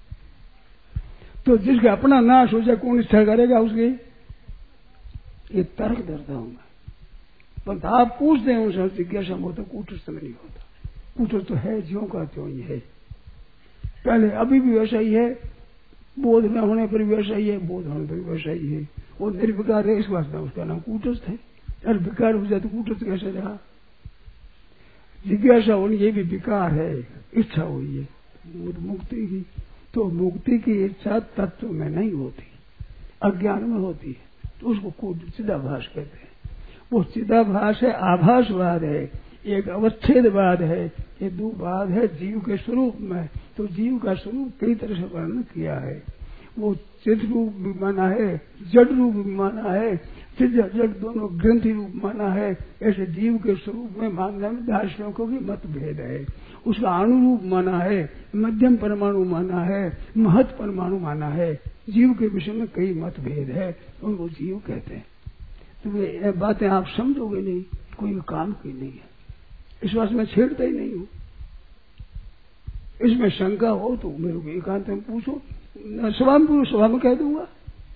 तो जिसका अपना नाश हो जाए कौन इच्छा करेगा उसकी? ये तर्क धरता हूं मैं। पर आप पूछते हैं उनसे जिज्ञासा में होता, कूटस्थ में नहीं होता। कूटस्थ तो है ज्यों का त्यों ही है। पहले अभी भी वैसा ही है, बोध न होने पर भी वैसा ही है, बोध होने पर भी वैसा ही है। वो निर्विकार है, इस वास्ते उसका नाम कूटस्थ है। अरे विकार हो जाए तो कूटस्थ कैसे रहा? जिज्ञासा होनी ये भी विकार है, इच्छा हुई है मुक्ति की। तो मुक्ति की इच्छा तत्व में नहीं होती, अज्ञान में होती है, तो उसको कूट चिदाभास कहते हैं। वो चिदाभास है, आभासवाद है, एक अवच्छेदवाद है, ये दो बात है जीव के स्वरूप में। तो जीव का स्वरूप कई तरह से वर्णन किया है। वो चित रूप भी माना है, जड़ रूप भी माना है, चित जड़ दोनों ग्रंथि रूप माना है। ऐसे जीव के स्वरूप में मानने में दार्शनिकों की मतभेद है। उसका अनुरूप माना है, मध्यम परमाणु माना है, महत परमाणु माना है। जीव के विषय में कई मतभेद है, उनको जीव कहते हैं। तो ये बातें आप समझोगे नहीं, कोई काम की नहीं है। इस वास्ते मैं छेड़ता ही नहीं हूं। इसमें शंका हो तो मेरे को एकांत में पूछो, सभा में पूछो, सभा में कह दूंगा।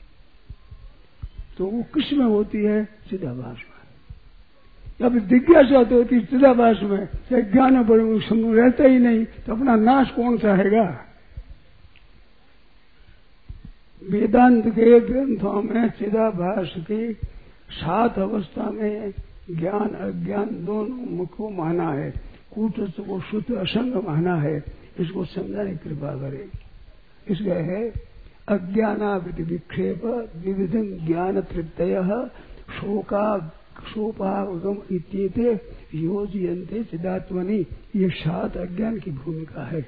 तो वो किस में होती है? चिदाभास में। या फिर जिज्ञासा तो होती है चिदाभास में। ज्ञान पर समूह रहता ही नहीं, तो अपना नाश कौन चाहेगा? वेदांत के ग्रंथों में चिदाभास की सात अवस्था में ज्ञान अज्ञान दोनों मुखों माना है। कूटस्थ को शुद्ध असंग माना है। इसको समझाने की कृपा करें। इसका है अज्ञानावृत्ति विक्षेप विविधं ज्ञान तृप्तय शोका शोपागम इत्येते योजयन्ते चिदात्मनि। ये सात अज्ञान की भूमिका है।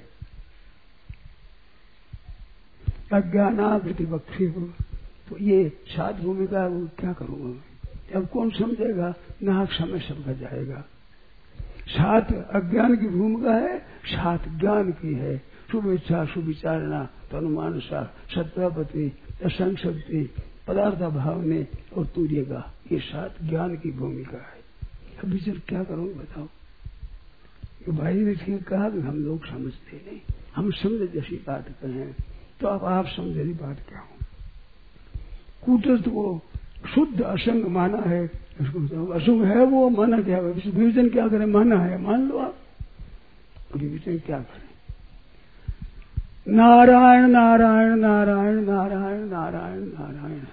अज्ञानावृत्ति विक्षेप, तो ये सात भूमिका वो क्या करूंगा मैं? अब कौन समझेगा? नाहक समय सबका जाएगा। सात अज्ञान की भूमिका है, सात ज्ञान की है। शुभ इच्छा, शुभ विचारणा, तनुमानसा, सत्तापति, असंग शक्ति, पदार्थ भावने और तूर्य का, ये सात ज्ञान की भूमिका है। अब विचार क्या करूंगा बताओ? ये भाई ने ठीक कहा कि हम लोग समझते नहीं, हम समझे जैसी बात कहें। तो अब आप समझे बात क्या हो? कूटस्थ को शुद्ध असंग माना है। इसको असंग है वो माना क्या है? विवेचन क्या करें? माना है, मान लो आप। विवेचन क्या करें? नारायण नारायण नारायण नारायण नारायण नारायण।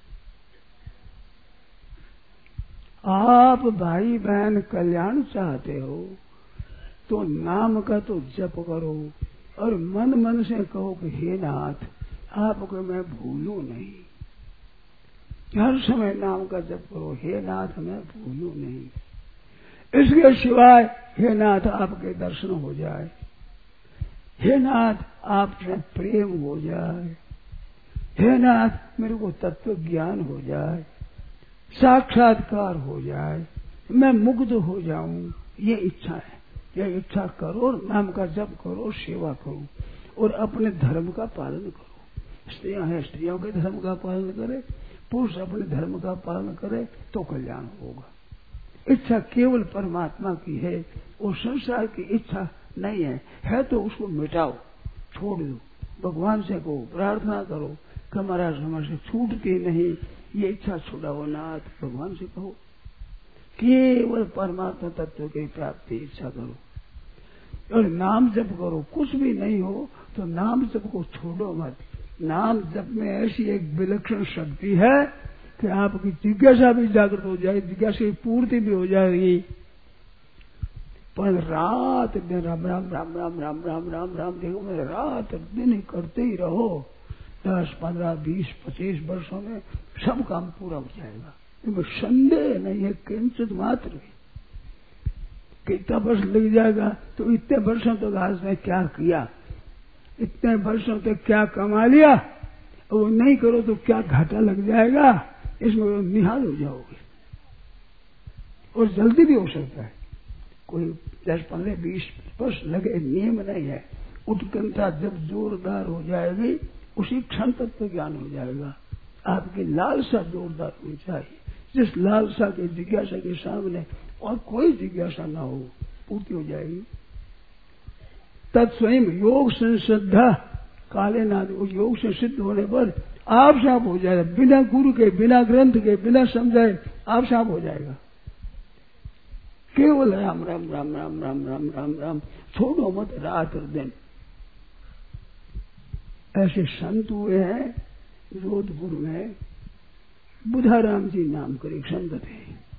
आप भाई बहन कल्याण चाहते हो तो नाम का तो जप करो और मन मन से कहो कि हे नाथ आपको मैं भूलूं नहीं। हर समय नाम का जप करो, हे नाथ मैं भूलूं नहीं। इसके सिवाय हे नाथ आपके दर्शन हो जाए, हे नाथ आपसे प्रेम हो जाए, हे नाथ मेरे को तत्व ज्ञान हो जाए, साक्षात्कार हो जाए, मैं मुग्ध हो जाऊं, ये इच्छा है। ये इच्छा करो, नाम का जप करो, सेवा करो और अपने धर्म का पालन करो। स्त्रियां हैं, स्त्रियों के धर्म का पालन करे, पुरुष अपने धर्म का पालन करे तो कल्याण होगा। इच्छा केवल परमात्मा की है और संसार की इच्छा नहीं है। है तो उसको मिटाओ, छोड़ दो, भगवान से कहो, प्रार्थना करो कि हमारा समझ से छूटती नहीं, ये इच्छा छुड़ाओ नाथ, भगवान से कहो। केवल परमात्मा तत्व की प्राप्ति इच्छा करो और नाम जप करो। कुछ भी नहीं हो तो नाम जप को छोड़ो मत। नाम जप में ऐसी एक विलक्षण शक्ति है कि आपकी जिज्ञासा भी जागृत हो जाए, जिज्ञासा की पूर्ति भी हो जाएगी। पर रात दिन राम राम राम राम राम राम राम राम देखो, मैं रात दिन करते ही रहो, दस पंद्रह बीस पच्चीस वर्षों में सब काम पूरा हो जाएगा। इसमें संदेह नहीं है किंचित मात्र भी। कितना वर्ष लग जाएगा तो इतने वर्षों तक आज ने क्या किया, इतने वर्षों तक क्या कमा लिया, और वो नहीं करो तो क्या घाटा लग जाएगा, इसमें निहाल हो जाओगे। और जल्दी भी हो सकता है, कोई दस पंद्रह बीस वर्ष लगे नियम नहीं है। उत्कंठा जब जोरदार हो जाएगी उसी क्षण तत्व ज्ञान हो जाएगा। आपकी लालसा जोरदार होनी चाहिए, जिस लालसा के जिज्ञासा के सामने और कोई जिज्ञासा ना हो, पूर्ति हो जाएगी। तत्स्वयं योग संश्रद्धा काले नाथ को योग से सिद्ध होने पर आप साफ हो जाएगा, बिना गुरु के, बिना ग्रंथ के, बिना समझाए आप साफ हो जाएगा। केवल राम राम राम राम राम राम राम राम, छोड़ो मत रात और दिन। ऐसे संत हुए हैं जोधपुर में, बुधाराम जी नाम कर एक संत थे,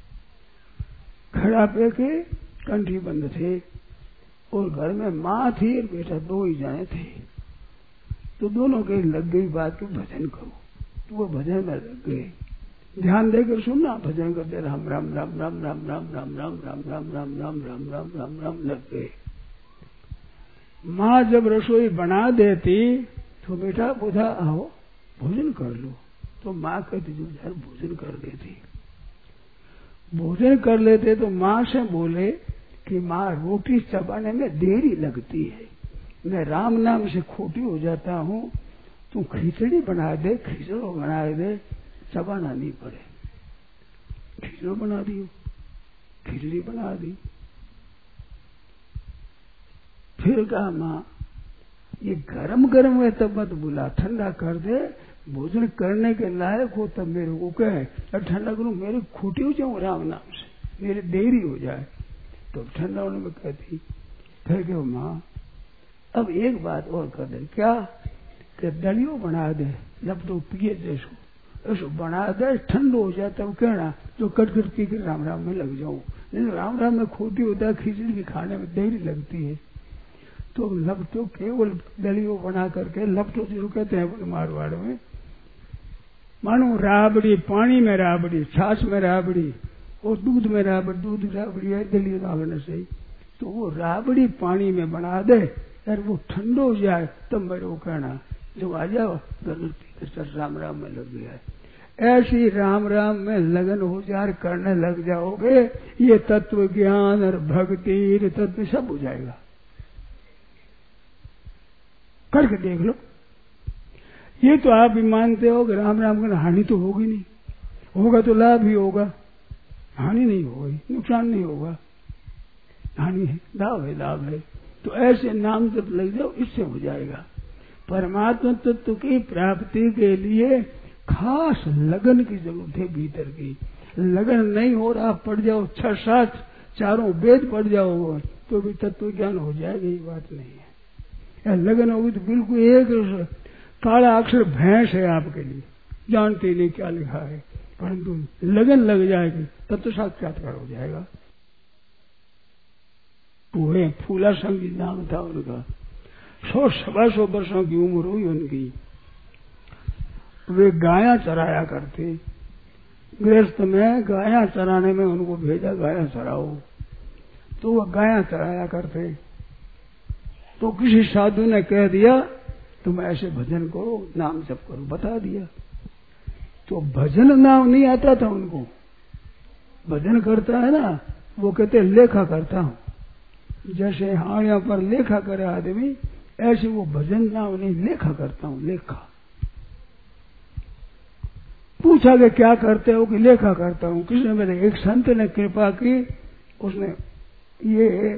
खड़ा पे के कंठी बंद थे और घर में माँ थी और बेटा दो ही जाने थे। तो दोनों के लग गई बात कि भजन करो, तो वो भजन में लग गए। ध्यान देकर सुनना, भजन करते राम राम राम राम राम राम राम राम राम राम राम राम राम राम राम राम लग गए। माँ जब रसोई बना देती तो बेटा बुधा आओ भोजन कर लो, तो माँ कहती जो यार भोजन कर लेती। भोजन कर लेते तो माँ से बोले कि माँ रोटी चबाने में देरी लगती है, मैं राम नाम से खोटी हो जाता हूँ, तू खिचड़ी बना दे, खिचड़ो बना दे, चबाना नहीं पड़े। खिचड़ो बना दी, खिचड़ी बना दी। फिर कहा माँ ये गरम गरम है तब मत बुला, ठंडा कर दे, भोजन करने के लायक हो तब मेरे को कहे, अब ठंडा करूं मेरे खोटी हो जाऊं राम नाम से, मेरी देरी हो जाए। तो ठंडा होने में कहती फिर क्यों माँ अब एक बात और कर दे, क्या कि दलियो बना दे, जब तो पिए जैसो ऐसो बना दे, ठंडो हो जाए तब कहना जो कट कट पी के राम राम में लग जाऊं, नहीं राम राम में खोटी होता है, खिचड़ी भी खाने में देरी लगती है। तो लपटो केवल दलियो बना करके, लपटो जो कहते हैं अपने मारवाड़ में, मानो राबड़ी, पानी में राबड़ी, छाछ में राबड़ी और दूध में राबड़ी, दूध राबड़ी है दलियो डालने से, तो वो राबड़ी पानी में बना दे और वो ठंडो हो जाए तब मेरे को कहना, जो आ जाओ राम राम में लग गया है। ऐसी राम राम में लगन हो जाए, करने लग जाओगे, ये तत्व ज्ञान और भक्ति तत्व सब हो जाएगा। करके देख लो। ये तो आप भी मानते हो कि राम राम का हानि तो होगी नहीं, होगा तो लाभ ही होगा, हानि नहीं होगी, नुकसान नहीं होगा, हानि है, लाभ है, लाभ है। तो ऐसे नाम जब लग जाओ इससे हो जाएगा। परमात्मा तत्व की प्राप्ति के लिए खास लगन की जरूरत है, भीतर की लगन नहीं हो रहा, पढ़ जाओ छह सात चारों वेद पढ़ जाओ तो भी तत्व ज्ञान हो जाएगा, ये बात नहीं है। लगन होगी तो बिल्कुल एक काला अक्षर भैंस है आपके लिए, जानते नहीं क्या लिखा है, परंतु लगन लग जाएगी तब तो साक्षात्कार हो जाएगा। वो फूला संगी नाम था उनका, सौ सवा सौ वर्षों की उम्र हुई उनकी। वे गाया चराया करते, गृहस्थ में गाया चराने में उनको भेजा, गाया चराओ, तो वह गाया चराया करते। तो किसी साधु ने कह दिया तुम ऐसे भजन करो, नाम जप करो, बता दिया। तो भजन नाम नहीं आता था उनको, भजन करता है ना वो कहते लेखा करता हूं, जैसे हाड़िया पर लेखा करे आदमी, ऐसे वो भजन नाम नहीं, लेखा करता हूं, लेखा। पूछा कि क्या करते हो कि लेखा करता हूं। किसने मेरे एक संत ने कृपा की, उसने ये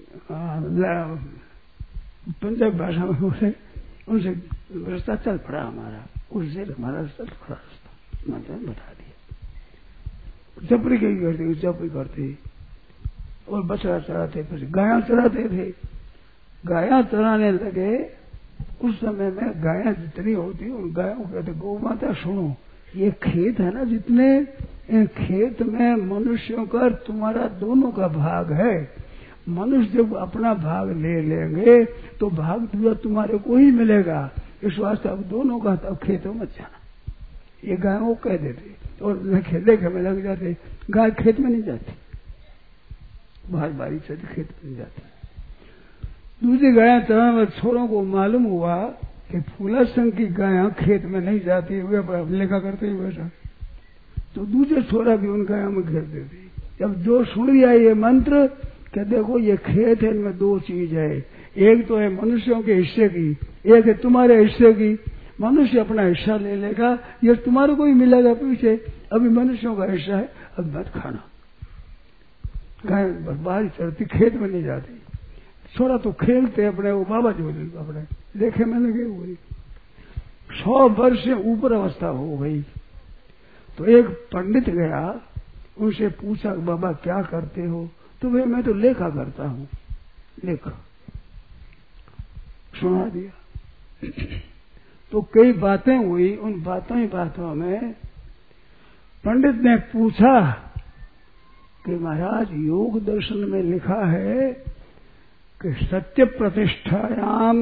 पंजाब भाषा में बोले, उनसे रास्ता चल पड़ा हमारा, उससे हमारा रास्ता खड़ा रास्ता मैंने बता दिया। जबरी की करते, जबरी करते और बछड़ा चराते, फिर गाया चराते थे। गाया चराने लगे, उस समय में गाया जितनी होती उन गायों को कहते गौ माता सुनो, ये खेत है ना जितने, इन खेत में मनुष्यों का तुम्हारा दोनों का भाग है। मनुष्य जब अपना भाग ले लेंगे तो भाग दूसरा तुम्हारे को ही मिलेगा, इस वास्ते अब दोनों का तब खेतों में जाना, ये गाय वो कह देते और लेखे में लग जाते। गाय खेत में नहीं जाती, बाहर बारी से खेत में नहीं जाती। दूसरी गाय चरण छोरों को मालूम हुआ कि फूला संघ की गाय खेत में नहीं जाती, वे लेखा करते ही बैठा, तो दूसरे छोरा भी उन गायों में घेर देते। जब जो सुन लिया ये मंत्र कि देखो ये खेत है, इनमें दो चीज है, एक तो है मनुष्यों के हिस्से की, एक है तुम्हारे हिस्से की। मनुष्य अपना हिस्सा ले लेगा, ये तुम्हारे को ही मिलेगा पीछे, अभी मनुष्यों का हिस्सा है, अब मत खाना। गाय बाहर चढ़ती, खेत में नहीं जाती। थोड़ा तो खेलते अपने वो बाबा जो अपने देखे में लगे हुए। सौ वर्ष से ऊपर अवस्था हो गई तो एक पंडित गया, उनसे पूछा बाबा क्या करते हो? तो वे मैं तो लेखा करता हूँ। लेखा सुना दिया। तो कई बातें हुई, उन बातों ही बातों में पंडित ने पूछा कि महाराज योग दर्शन में लिखा है कि सत्य प्रतिष्ठायाम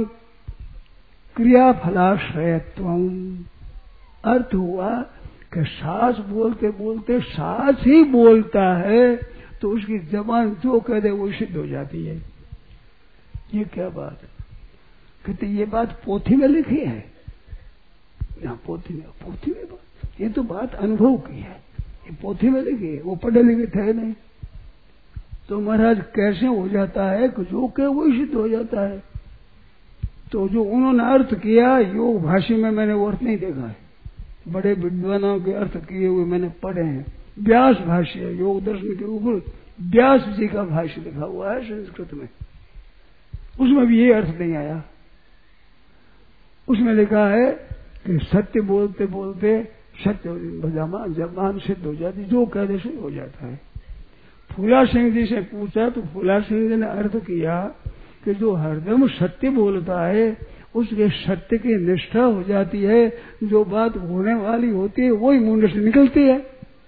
क्रियाफलाश्रयत्वम। अर्थ हुआ कि सांस बोलते बोलते सांस ही बोलता है तो उसकी जबान जो कह दे वो सिद्ध हो जाती है। ये क्या बात है? कहते ये बात पोथी में लिखी है। यहाँ पोथी में पोथी में बात, ये तो बात अनुभव की है, ये पोथी में लिखी है, वो पढ़े लिखे थे नहीं। तो महाराज कैसे हो जाता है कि जो कहे वो सिद्ध हो जाता है? तो जो उन्होंने अर्थ किया योग भाषी में मैंने वो अर्थ नहीं देखा है, बड़े विद्वानों के अर्थ किए हुए मैंने पढ़े हैं। व्यास भाष्य योग दर्शन के ऊपर व्यास जी का भाष्य लिखा हुआ है संस्कृत में, उसमें भी ये अर्थ नहीं आया। उसमें लिखा है कि सत्य बोलते बोलते सत्य भजामा जबान सिद्ध हो जाती, जो कह दे से हो जाता है। फूला सिंह जी से पूछा तो फूला सिंह जी ने अर्थ किया कि जो हरदम सत्य बोलता है उसके सत्य की निष्ठा हो जाती है, जो बात होने वाली होती है वही मुंड से निकलती है।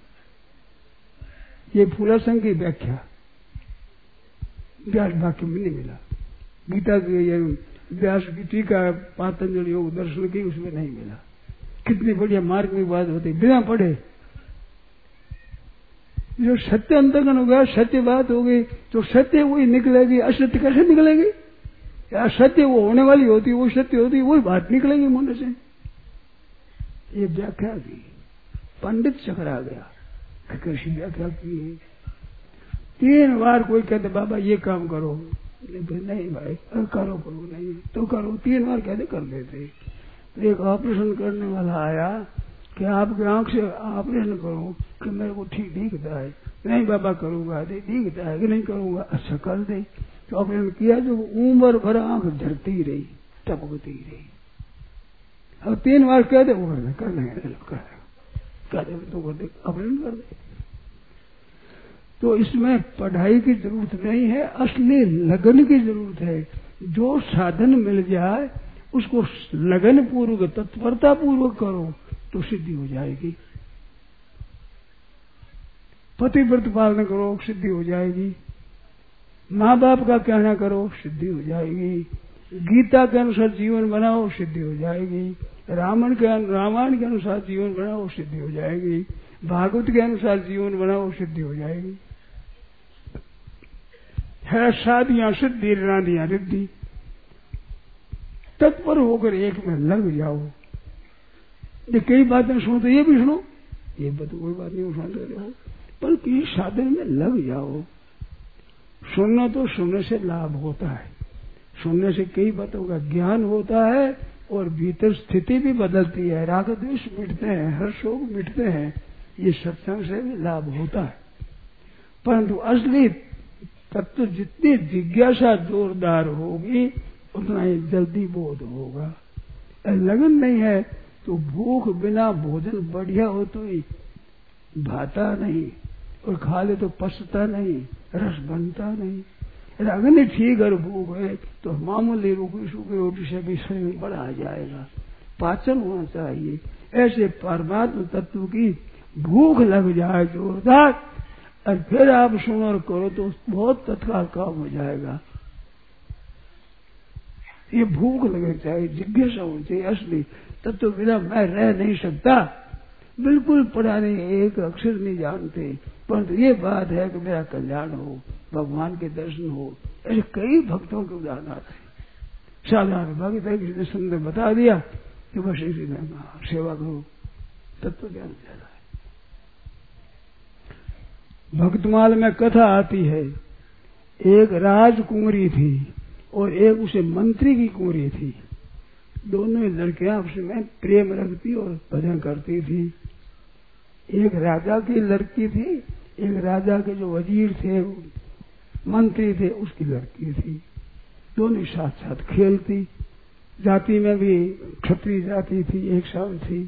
ये फूला सिंह की व्याख्या व्यास वाक्य में नहीं मिला। गीता की ये व्यास की टीका पातंजलि योग दर्शन की उसमें नहीं मिला। कितनी बढ़िया मार्ग में बात होती बिना पढ़े। जो सत्य अंतर्गत हो गया, सत्य बात हो गई तो सत्य वही निकलेगी, असत्य कैसे निकलेगी? या सत्य वो होने वाली होती, वो सत्य होती, वही बात निकलेगी मुंड से। ये व्याख्या की पंडित चकरा गया, कैसी व्याख्या की है। तीन बार कोई कहते बाबा ये काम करो, नहीं भाई करो करो, नहीं तो करो। तीन बार कहते कर देते। तो एक ऑपरेशन करने वाला आया कि आपकी आंख से ऑपरेशन करूं कि मेरे को ठीक दिखता है। नहीं बाबा करूंगा, दिखता है कि नहीं करूंगा, अच्छा कर दे। तो ऑपरेशन किया जो उम्र भर आंख झरती रही, टपकती रही। अब तीन बार कह दे वो कर लेंगे, कर दे तो कर दे, ऑपरेशन कर दे। तो इसमें पढ़ाई की जरूरत नहीं है, असली लगन की जरूरत है। जो साधन मिल जाए उसको लगन पूर्वक तत्परता पूर्वक करो तो सिद्धि हो जाएगी। पतिव्रत पालन करो सिद्धि हो जाएगी। माँ बाप का कहना करो सिद्धि हो जाएगी। गीता के अनुसार जीवन बनाओ सिद्धि हो जाएगी। रामायण के रामायण के अनुसार जीवन बनाओ सिद्धि हो जाएगी। भागवत के अनुसार जीवन बनाओ सिद्धि हो जाएगी। है शादियां सिद्धि, रानियां रिद्धि। तत्पर होकर एक में लग जाओ। ये कई बातें सुनो तो ये भी सुनो, ये बात कोई बात नहीं सुनते रहो, पर किसी साधन में लग जाओ। सुनना तो सुनने से लाभ होता है, सुनने से कई बातों का ज्ञान होता है और भीतर स्थिति भी बदलती है। राग द्वेष मिटते हैं, हर शोक मिटते हैं, ये सत्संग से भी लाभ होता है। परंतु असली तत्व जितनी जिज्ञासा जोरदार होगी उतना ही जल्दी बोध होगा। लगन नहीं है तो भूख बिना भोजन बढ़िया हो तो ही भाता नहीं, और खा ले तो पचता नहीं, रस बनता नहीं। लगन ठीक है, भूख है तो मामूली रूखी सूखी रोटी से भी शरीर बढ़ा जाएगा, पाचन होना चाहिए। ऐसे परमात्मा तत्व की भूख लग जाए जोरदार, और फिर आप सुनो और करो तो बहुत तत्काल काम हो जाएगा। ये भूख लगनी चाहिए, जिज्ञासा होनी चाहिए। असली तत्व बिना मैं रह नहीं सकता, बिल्कुल पढ़ा नहीं, एक अक्षर नहीं जानते, परंतु ये बात है कि मेरा कल्याण हो, भगवान के दर्शन हो। ऐसे कई भक्तों के उदाहरण आते हैं। साधारण भक्त है, किसी ने सुंदर बता दिया कि बस इसी में सेवा करो, तत्व ज्ञान ज्यादा है। भक्तमाल में कथा आती है, एक राजकुमारी थी और एक उसे मंत्री की कुंवरी थी। दोनों ही लड़कियां आपस में प्रेम रखती और भजन करती थी। एक राजा की लड़की थी, एक राजा के जो वजीर थे मंत्री थे उसकी लड़की थी। दोनों साथ साथ खेलती। जाति में भी क्षत्रिय जाति थी, एक साथ थी।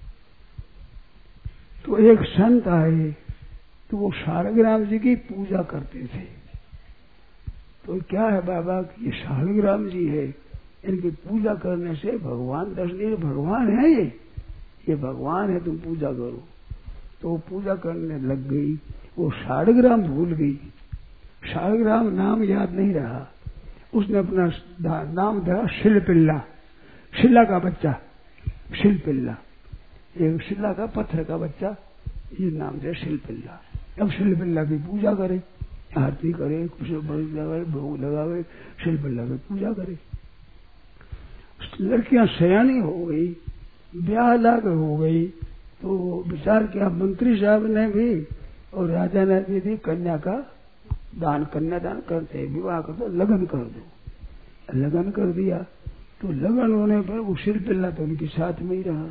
तो एक संत आए तो वो शालग्राम जी की पूजा करते थे। तो क्या है बाबा कि ये शालग्राम जी है, इनकी पूजा करने से भगवान दर्शन, भगवान है ये ये भगवान है, तुम पूजा करो। तो वो पूजा करने लग गई। वो शालग्राम भूल गई, शालग्राम नाम याद नहीं रहा। उसने अपना नाम दिया शिलपिल्ला, शिला का बच्चा, शिलपिल्ला, एक शिला का पत्थर का बच्चा, ये नाम दिया शिलपिल्ला। अब शिलपिल्ला की पूजा करे, आरती करे, कुछ लगावे, भोग लगावे, शिलपिल्ला की पूजा करे। लड़कियां सयानी हो गई, ब्याह लाग हो गई। तो विचार किया मंत्री साहब ने भी और राजा ने भी दी कन्या का दान, कन्यादान करते, विवाह कर दो, लगन कर दो। लगन कर दिया। तो लगन होने पर वो शिलपिल्ला तो उनके साथ में ही रहा।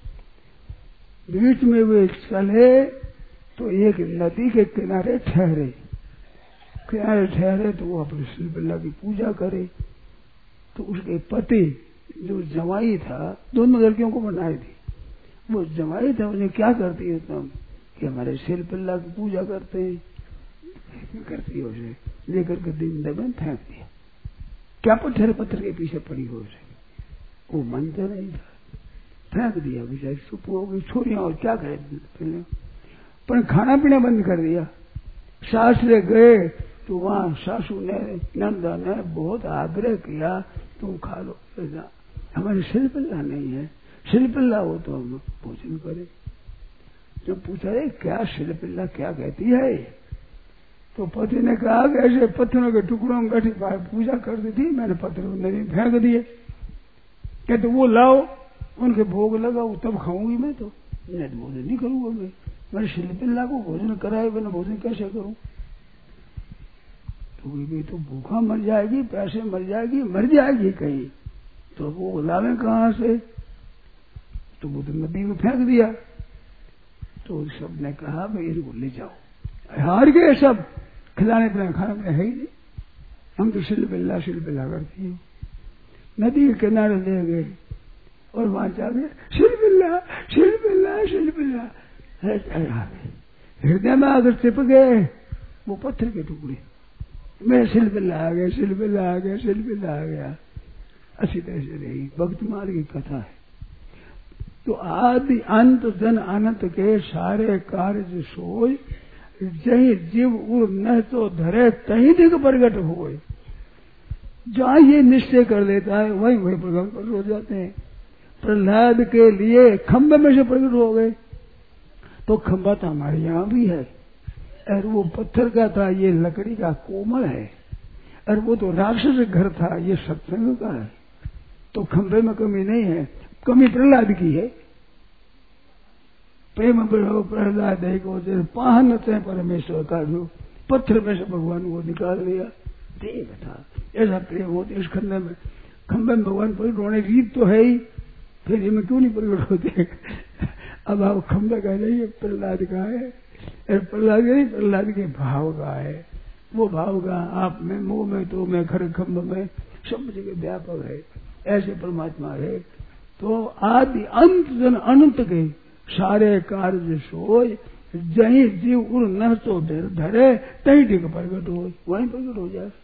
बीच में वे चले तो एक नदी के किनारे ठहरे, किनारे ठहरे तो वो अपने शिलपिल्ला की पूजा करे। तो उसके पति जो जमाई था, दोनों लड़कियों को बनाई थी, वो जमाई था, उन्हें क्या करती है तुम कि हमारे शिलपिल्ला की पूजा करते हैं, करती है उसे लेकर के दिन दबन फेंक दिया। क्या पत्थर पत्थर के पीछे पड़ी हो उसे, वो मानता नहीं था, फेंक दिया। बेचारी चुप हो गई, छोरियां और क्या करे पहले, पर खाना पीना बंद कर दिया। सासरे गए तो वहां सासू ने, नंदा ने बहुत आग्रह किया, तुम खा लो, हमारे शिलपिल्ला नहीं है, शिलपिल्ला हो तो हम भोजन करें। जब पूछा रे क्या शिलपिल्ला क्या कहती है, तो पति ने कहा कि ऐसे पत्थरों के टुकड़ों में बैठी पूजा कर दी थी, मैंने पत्थर नदी फेंक दिए। कहते वो लाओ, उनके भोग लगाओ, तब खाऊंगी मैं, तो नहीं भोजन नहीं करूंगा मैं, मैं शिलपिल्ला को भोजन कराए बिना भोजन कैसे करूं। तो भी तो भूखा मर जाएगी, पैसे मर जाएगी, मर जाएगी कहीं, तो वो लावे कहां से। तो वो तो नदी में फेंक दिया। तो सब ने कहा भाई इनको ले जाओ, हार गए सब, खिलाने पिलाने खाना पीना है ही नहीं, हम तो शिलपिल्ला शिलपिल्ला करती है। नदी के किनारे ले गए और वहां जाके शिलपिल्ला शिलपिल्ला शिलपिल्ला, हृदय में अगर चिप गए वो पत्थर के टुकड़े, मैं शिलपिल्ला आ गया, शिलपिल्ला आ गया, शिलपिल्ला आ गया। अच्छी तरह से रही भक्ति मार्ग की कथा है। तो आदि अंत जन अनंत के सारे कार्य सोय, जही जीव उर न तो धरे तही दिग प्रगट होए। जहां ये निश्चय कर लेता है वही वही प्रगट हो जाते हैं। प्रहलाद के लिए खंबे में से प्रकट हो गए, तो खंबा तो हमारे यहाँ भी है, और वो पत्थर का था, ये लकड़ी का कोमल है, और वो तो राक्षस घर था, ये सत्संग का है। तो खंबे में कमी नहीं है, कमी प्रहलाद की है। प्रेम बढ़ो प्रहलाद को पाहन थे परमेश्वर का, जो पत्थर में से भगवान को निकाल दिया, देव था। ऐसा प्रेम होते इस खंबे में, खंबे में भगवान प्रकट होने की रीत तो है ही, फिर इनमें क्यों नहीं प्रकट होते। अब आप खंबे का नहीं, प्रहलाद का है, प्रहलाद नहीं, प्रहलाद के भाव का है। वो भाव का आप में, मोह में, तो में, घर खंभ में, सब जगह व्यापक है। ऐसे परमात्मा है। तो आदि अंत जन अनंत के सारे कार्य सोय, जही जीव उड़ न तो धरे तही टिक प्रकट हो, वहीं प्रकट हो जाए।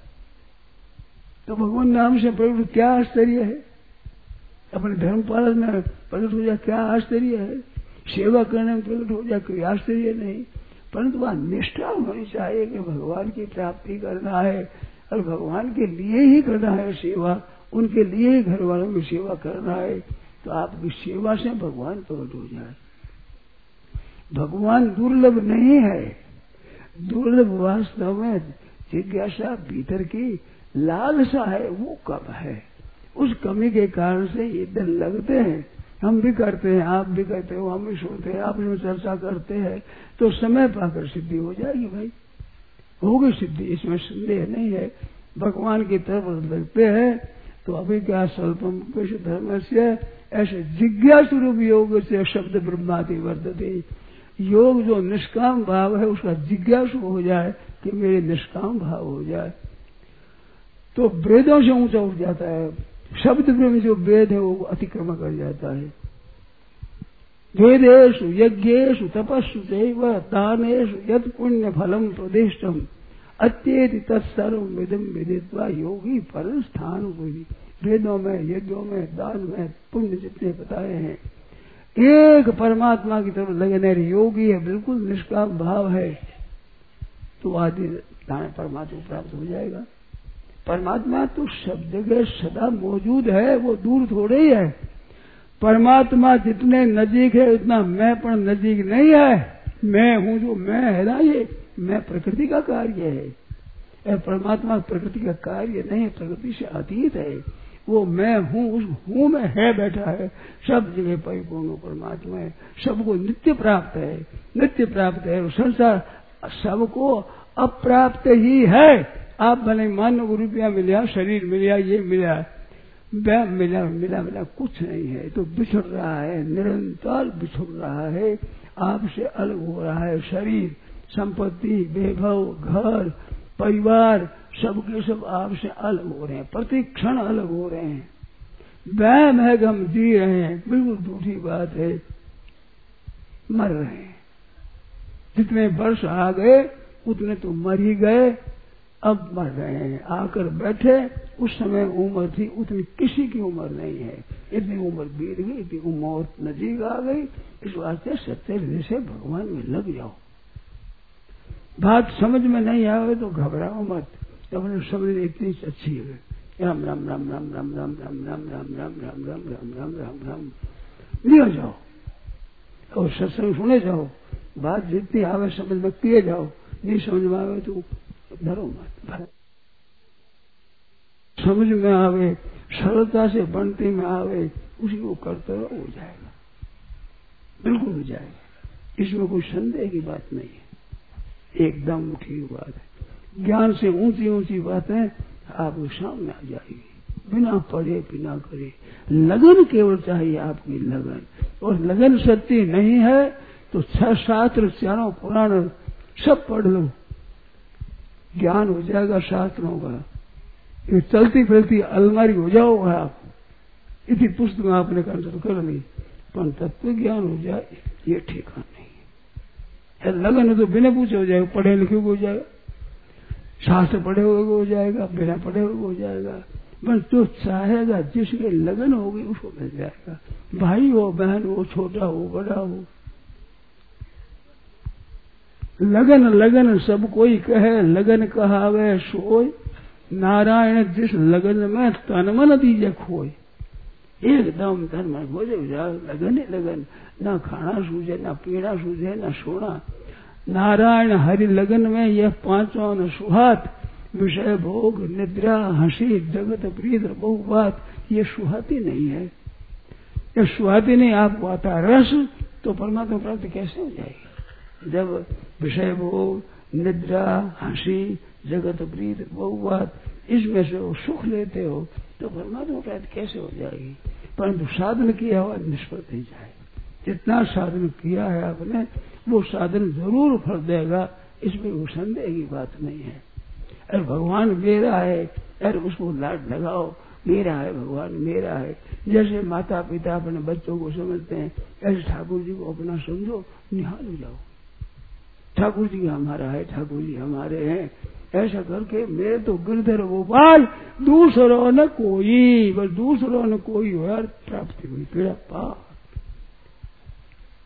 तो भगवान नाम से प्रकट क्या आश्चर्य है, अपने धर्म पालन में प्रकट हो जाए क्या आश्चर्य है, सेवा करने में प्रकट हो जाए कोई आश्चर्य नहीं। परंतु वह निष्ठा होनी चाहिए कि भगवान की प्राप्ति करना है और भगवान के लिए ही करना है सेवा, उनके लिए ही घर वालों की सेवा करना है। तो आपकी सेवा से भगवान प्रकट हो जाए। भगवान दुर्लभ नहीं है, दुर्लभ वास्तव में जिज्ञासा भीतर की लालसा है, वो कब है, उस कमी के कारण से ये दिन लगते हैं। हम भी करते हैं, आप भी करते हो, हम भी सुनते हैं, आप में चर्चा करते हैं, तो समय पाकर सिद्धि हो जाएगी भाई, होगी सिद्धि, इसमें संदेह नहीं है। भगवान की तरफ लगते हैं तो अभी क्या स्वल्पम कुछ धर्म से ऐसे जिज्ञासु रूप योग से शब्द ब्रह्मादि वर्धते। योग जो निष्काम भाव है उसका जिज्ञासु हो जाए कि मेरे निष्काम भाव हो जाए। तो वेदों से ऊंचा उठ जाता है। शब्द में जो वेद है वो अतिक्रमण कर जाता है। वेदेषु यज्ञेषु तपस्सु चैव दानेषु यत् पुण्य फलम प्रदिष्टम अत्येति तत्सर्वं विदं विदित्वा योगी परम स्थान हुई। वेदों में, यज्ञों में, दान में पुण्य जितने बताए हैं, एक परमात्मा की तरफ लगने योगी है, बिल्कुल निष्काम भाव है, तो आदि दान परमात्मा प्राप्त हो जाएगा। परमात्मा तो सब जगह सदा मौजूद है, वो दूर थोड़े ही है। परमात्मा जितने नजीक है उतना मैं पर नजीक नहीं है। मैं हूं जो मैं है ना, ये मैं प्रकृति का कार्य है। परमात्मा प्रकृति का कार्य नहीं, प्रकृति से अतीत है। वो मैं हूं, उस हूं में है बैठा है, सब जगह परिपूर्ण परमात्मा है, सबको नित्य प्राप्त है, नित्य प्राप्त है। संसार सबको अप्राप्त ही है। आप भले मान लो रुपया मिला, शरीर मिला, ये मिला, मिला मिला मिला कुछ नहीं है, तो बिछड़ रहा है, निरंतर बिछड़ रहा है, आपसे अलग हो रहा है। शरीर, संपत्ति, वैभव, घर, परिवार सबके सब आपसे अलग हो रहे हैं, प्रति क्षण अलग हो रहे हैं। वहम है कि हम जी रहे हैं, बिल्कुल झूठी बात है। मर रहे हैं, जितने वर्ष आ गए उतने तो मर ही गए, अब मर रहे हैं। आकर बैठे, उस समय उम्र थी उतनी किसी की उम्र नहीं है, इतनी उम्र बीत गई, इतनी मौत नजीक आ गई। इस वास्ते सत्य हृदय से भगवान में लग जाओ। बात समझ में नहीं आवे तो घबराओ मत, अपने समझ इतनी अच्छी है। राम राम राम राम राम राम राम राम राम राम राम राम राम राम राम राम लिया जाओ और सत्संग सुने जाओ। बात जितनी आवे समझ में किए जाओ, नहीं समझ में आवे तो डरो मत। समझ में आवे, सरलता से बनते में आवे, उसी को करते रहो, हो जाएगा, बिल्कुल हो जाएगा। इसमें कोई संदेह की बात नहीं है, एकदम ठीक बात है। ज्ञान से ऊंची ऊंची बातें आपके सामने आ जाएगी, बिना पढ़े बिना करे। लगन केवल चाहिए आपकी, लगन। और लगन सत्य नहीं है तो छह शास्त्र, चारों पुराण सब पढ़ लो, ज्ञान हो जाएगा शास्त्रों का। ये चलती फिरती अलमारी हो जाओगे आप। इसी पुस्तक आपने कंसल्ट कर ली, पर तत्व ज्ञान हो जाए ये ठेका नहीं है। लगन तो बिना पूछे हो जाएगा, पढ़े लिखे हो जाएगा, शास्त्र पढ़े हुए हो जाएगा, बिना पढ़े हुए हो जाएगा। बस जो चाहेगा, जिसके लगन होगी उसको मिल जाएगा। भाई हो, बहन हो, छोटा हो, बड़ा हो, लगन लगन सब कोई कहे, लगन कहावे सोय। नारायण जिस लगन में तन मन दीजे खोय। एकदम तन मन हो जाए, लगन ही लगन, ना खाना सूझे, ना पीना सूझे, ना सोना। नारायण हरि लगन में यह पांचों न सुहात, विषय भोग, निद्रा, हंसी, जगत प्रीत बहुबात, ये सुहाती नहीं है। ये सुहाती नहीं, आपको आता रस, तो परमात्मा प्राप्ति कैसे हो जाएगी? जब विषय भोग, निद्रा, हंसी, जगत प्रीत बहुबात, इसमें से वो सुख लेते हो तो परमात्मा प्राप्ति कैसे हो जाएगी? परंतु साधन किया हुआ निष्फल नहीं जाएगा। जितना साधन किया है आपने, वो साधन जरूर फल देगा, इसमें वो संदेह की बात नहीं है। अरे भगवान मेरा है, अरे उसको लाड लगाओ, मेरा है भगवान, मेरा है। जैसे माता पिता अपने बच्चों को समझते हैं, ऐसे ठाकुर जी को अपना समझो, निहाल जाओ। ठाकुर जी हमारा है, ठाकुर जी हमारे हैं, ऐसा करके मेरे तो गिरधर गोपाल, दूसरों न कोई, बस दूसरों न कोई हो यार, प्राप्ति हुई, पीड़ा पा।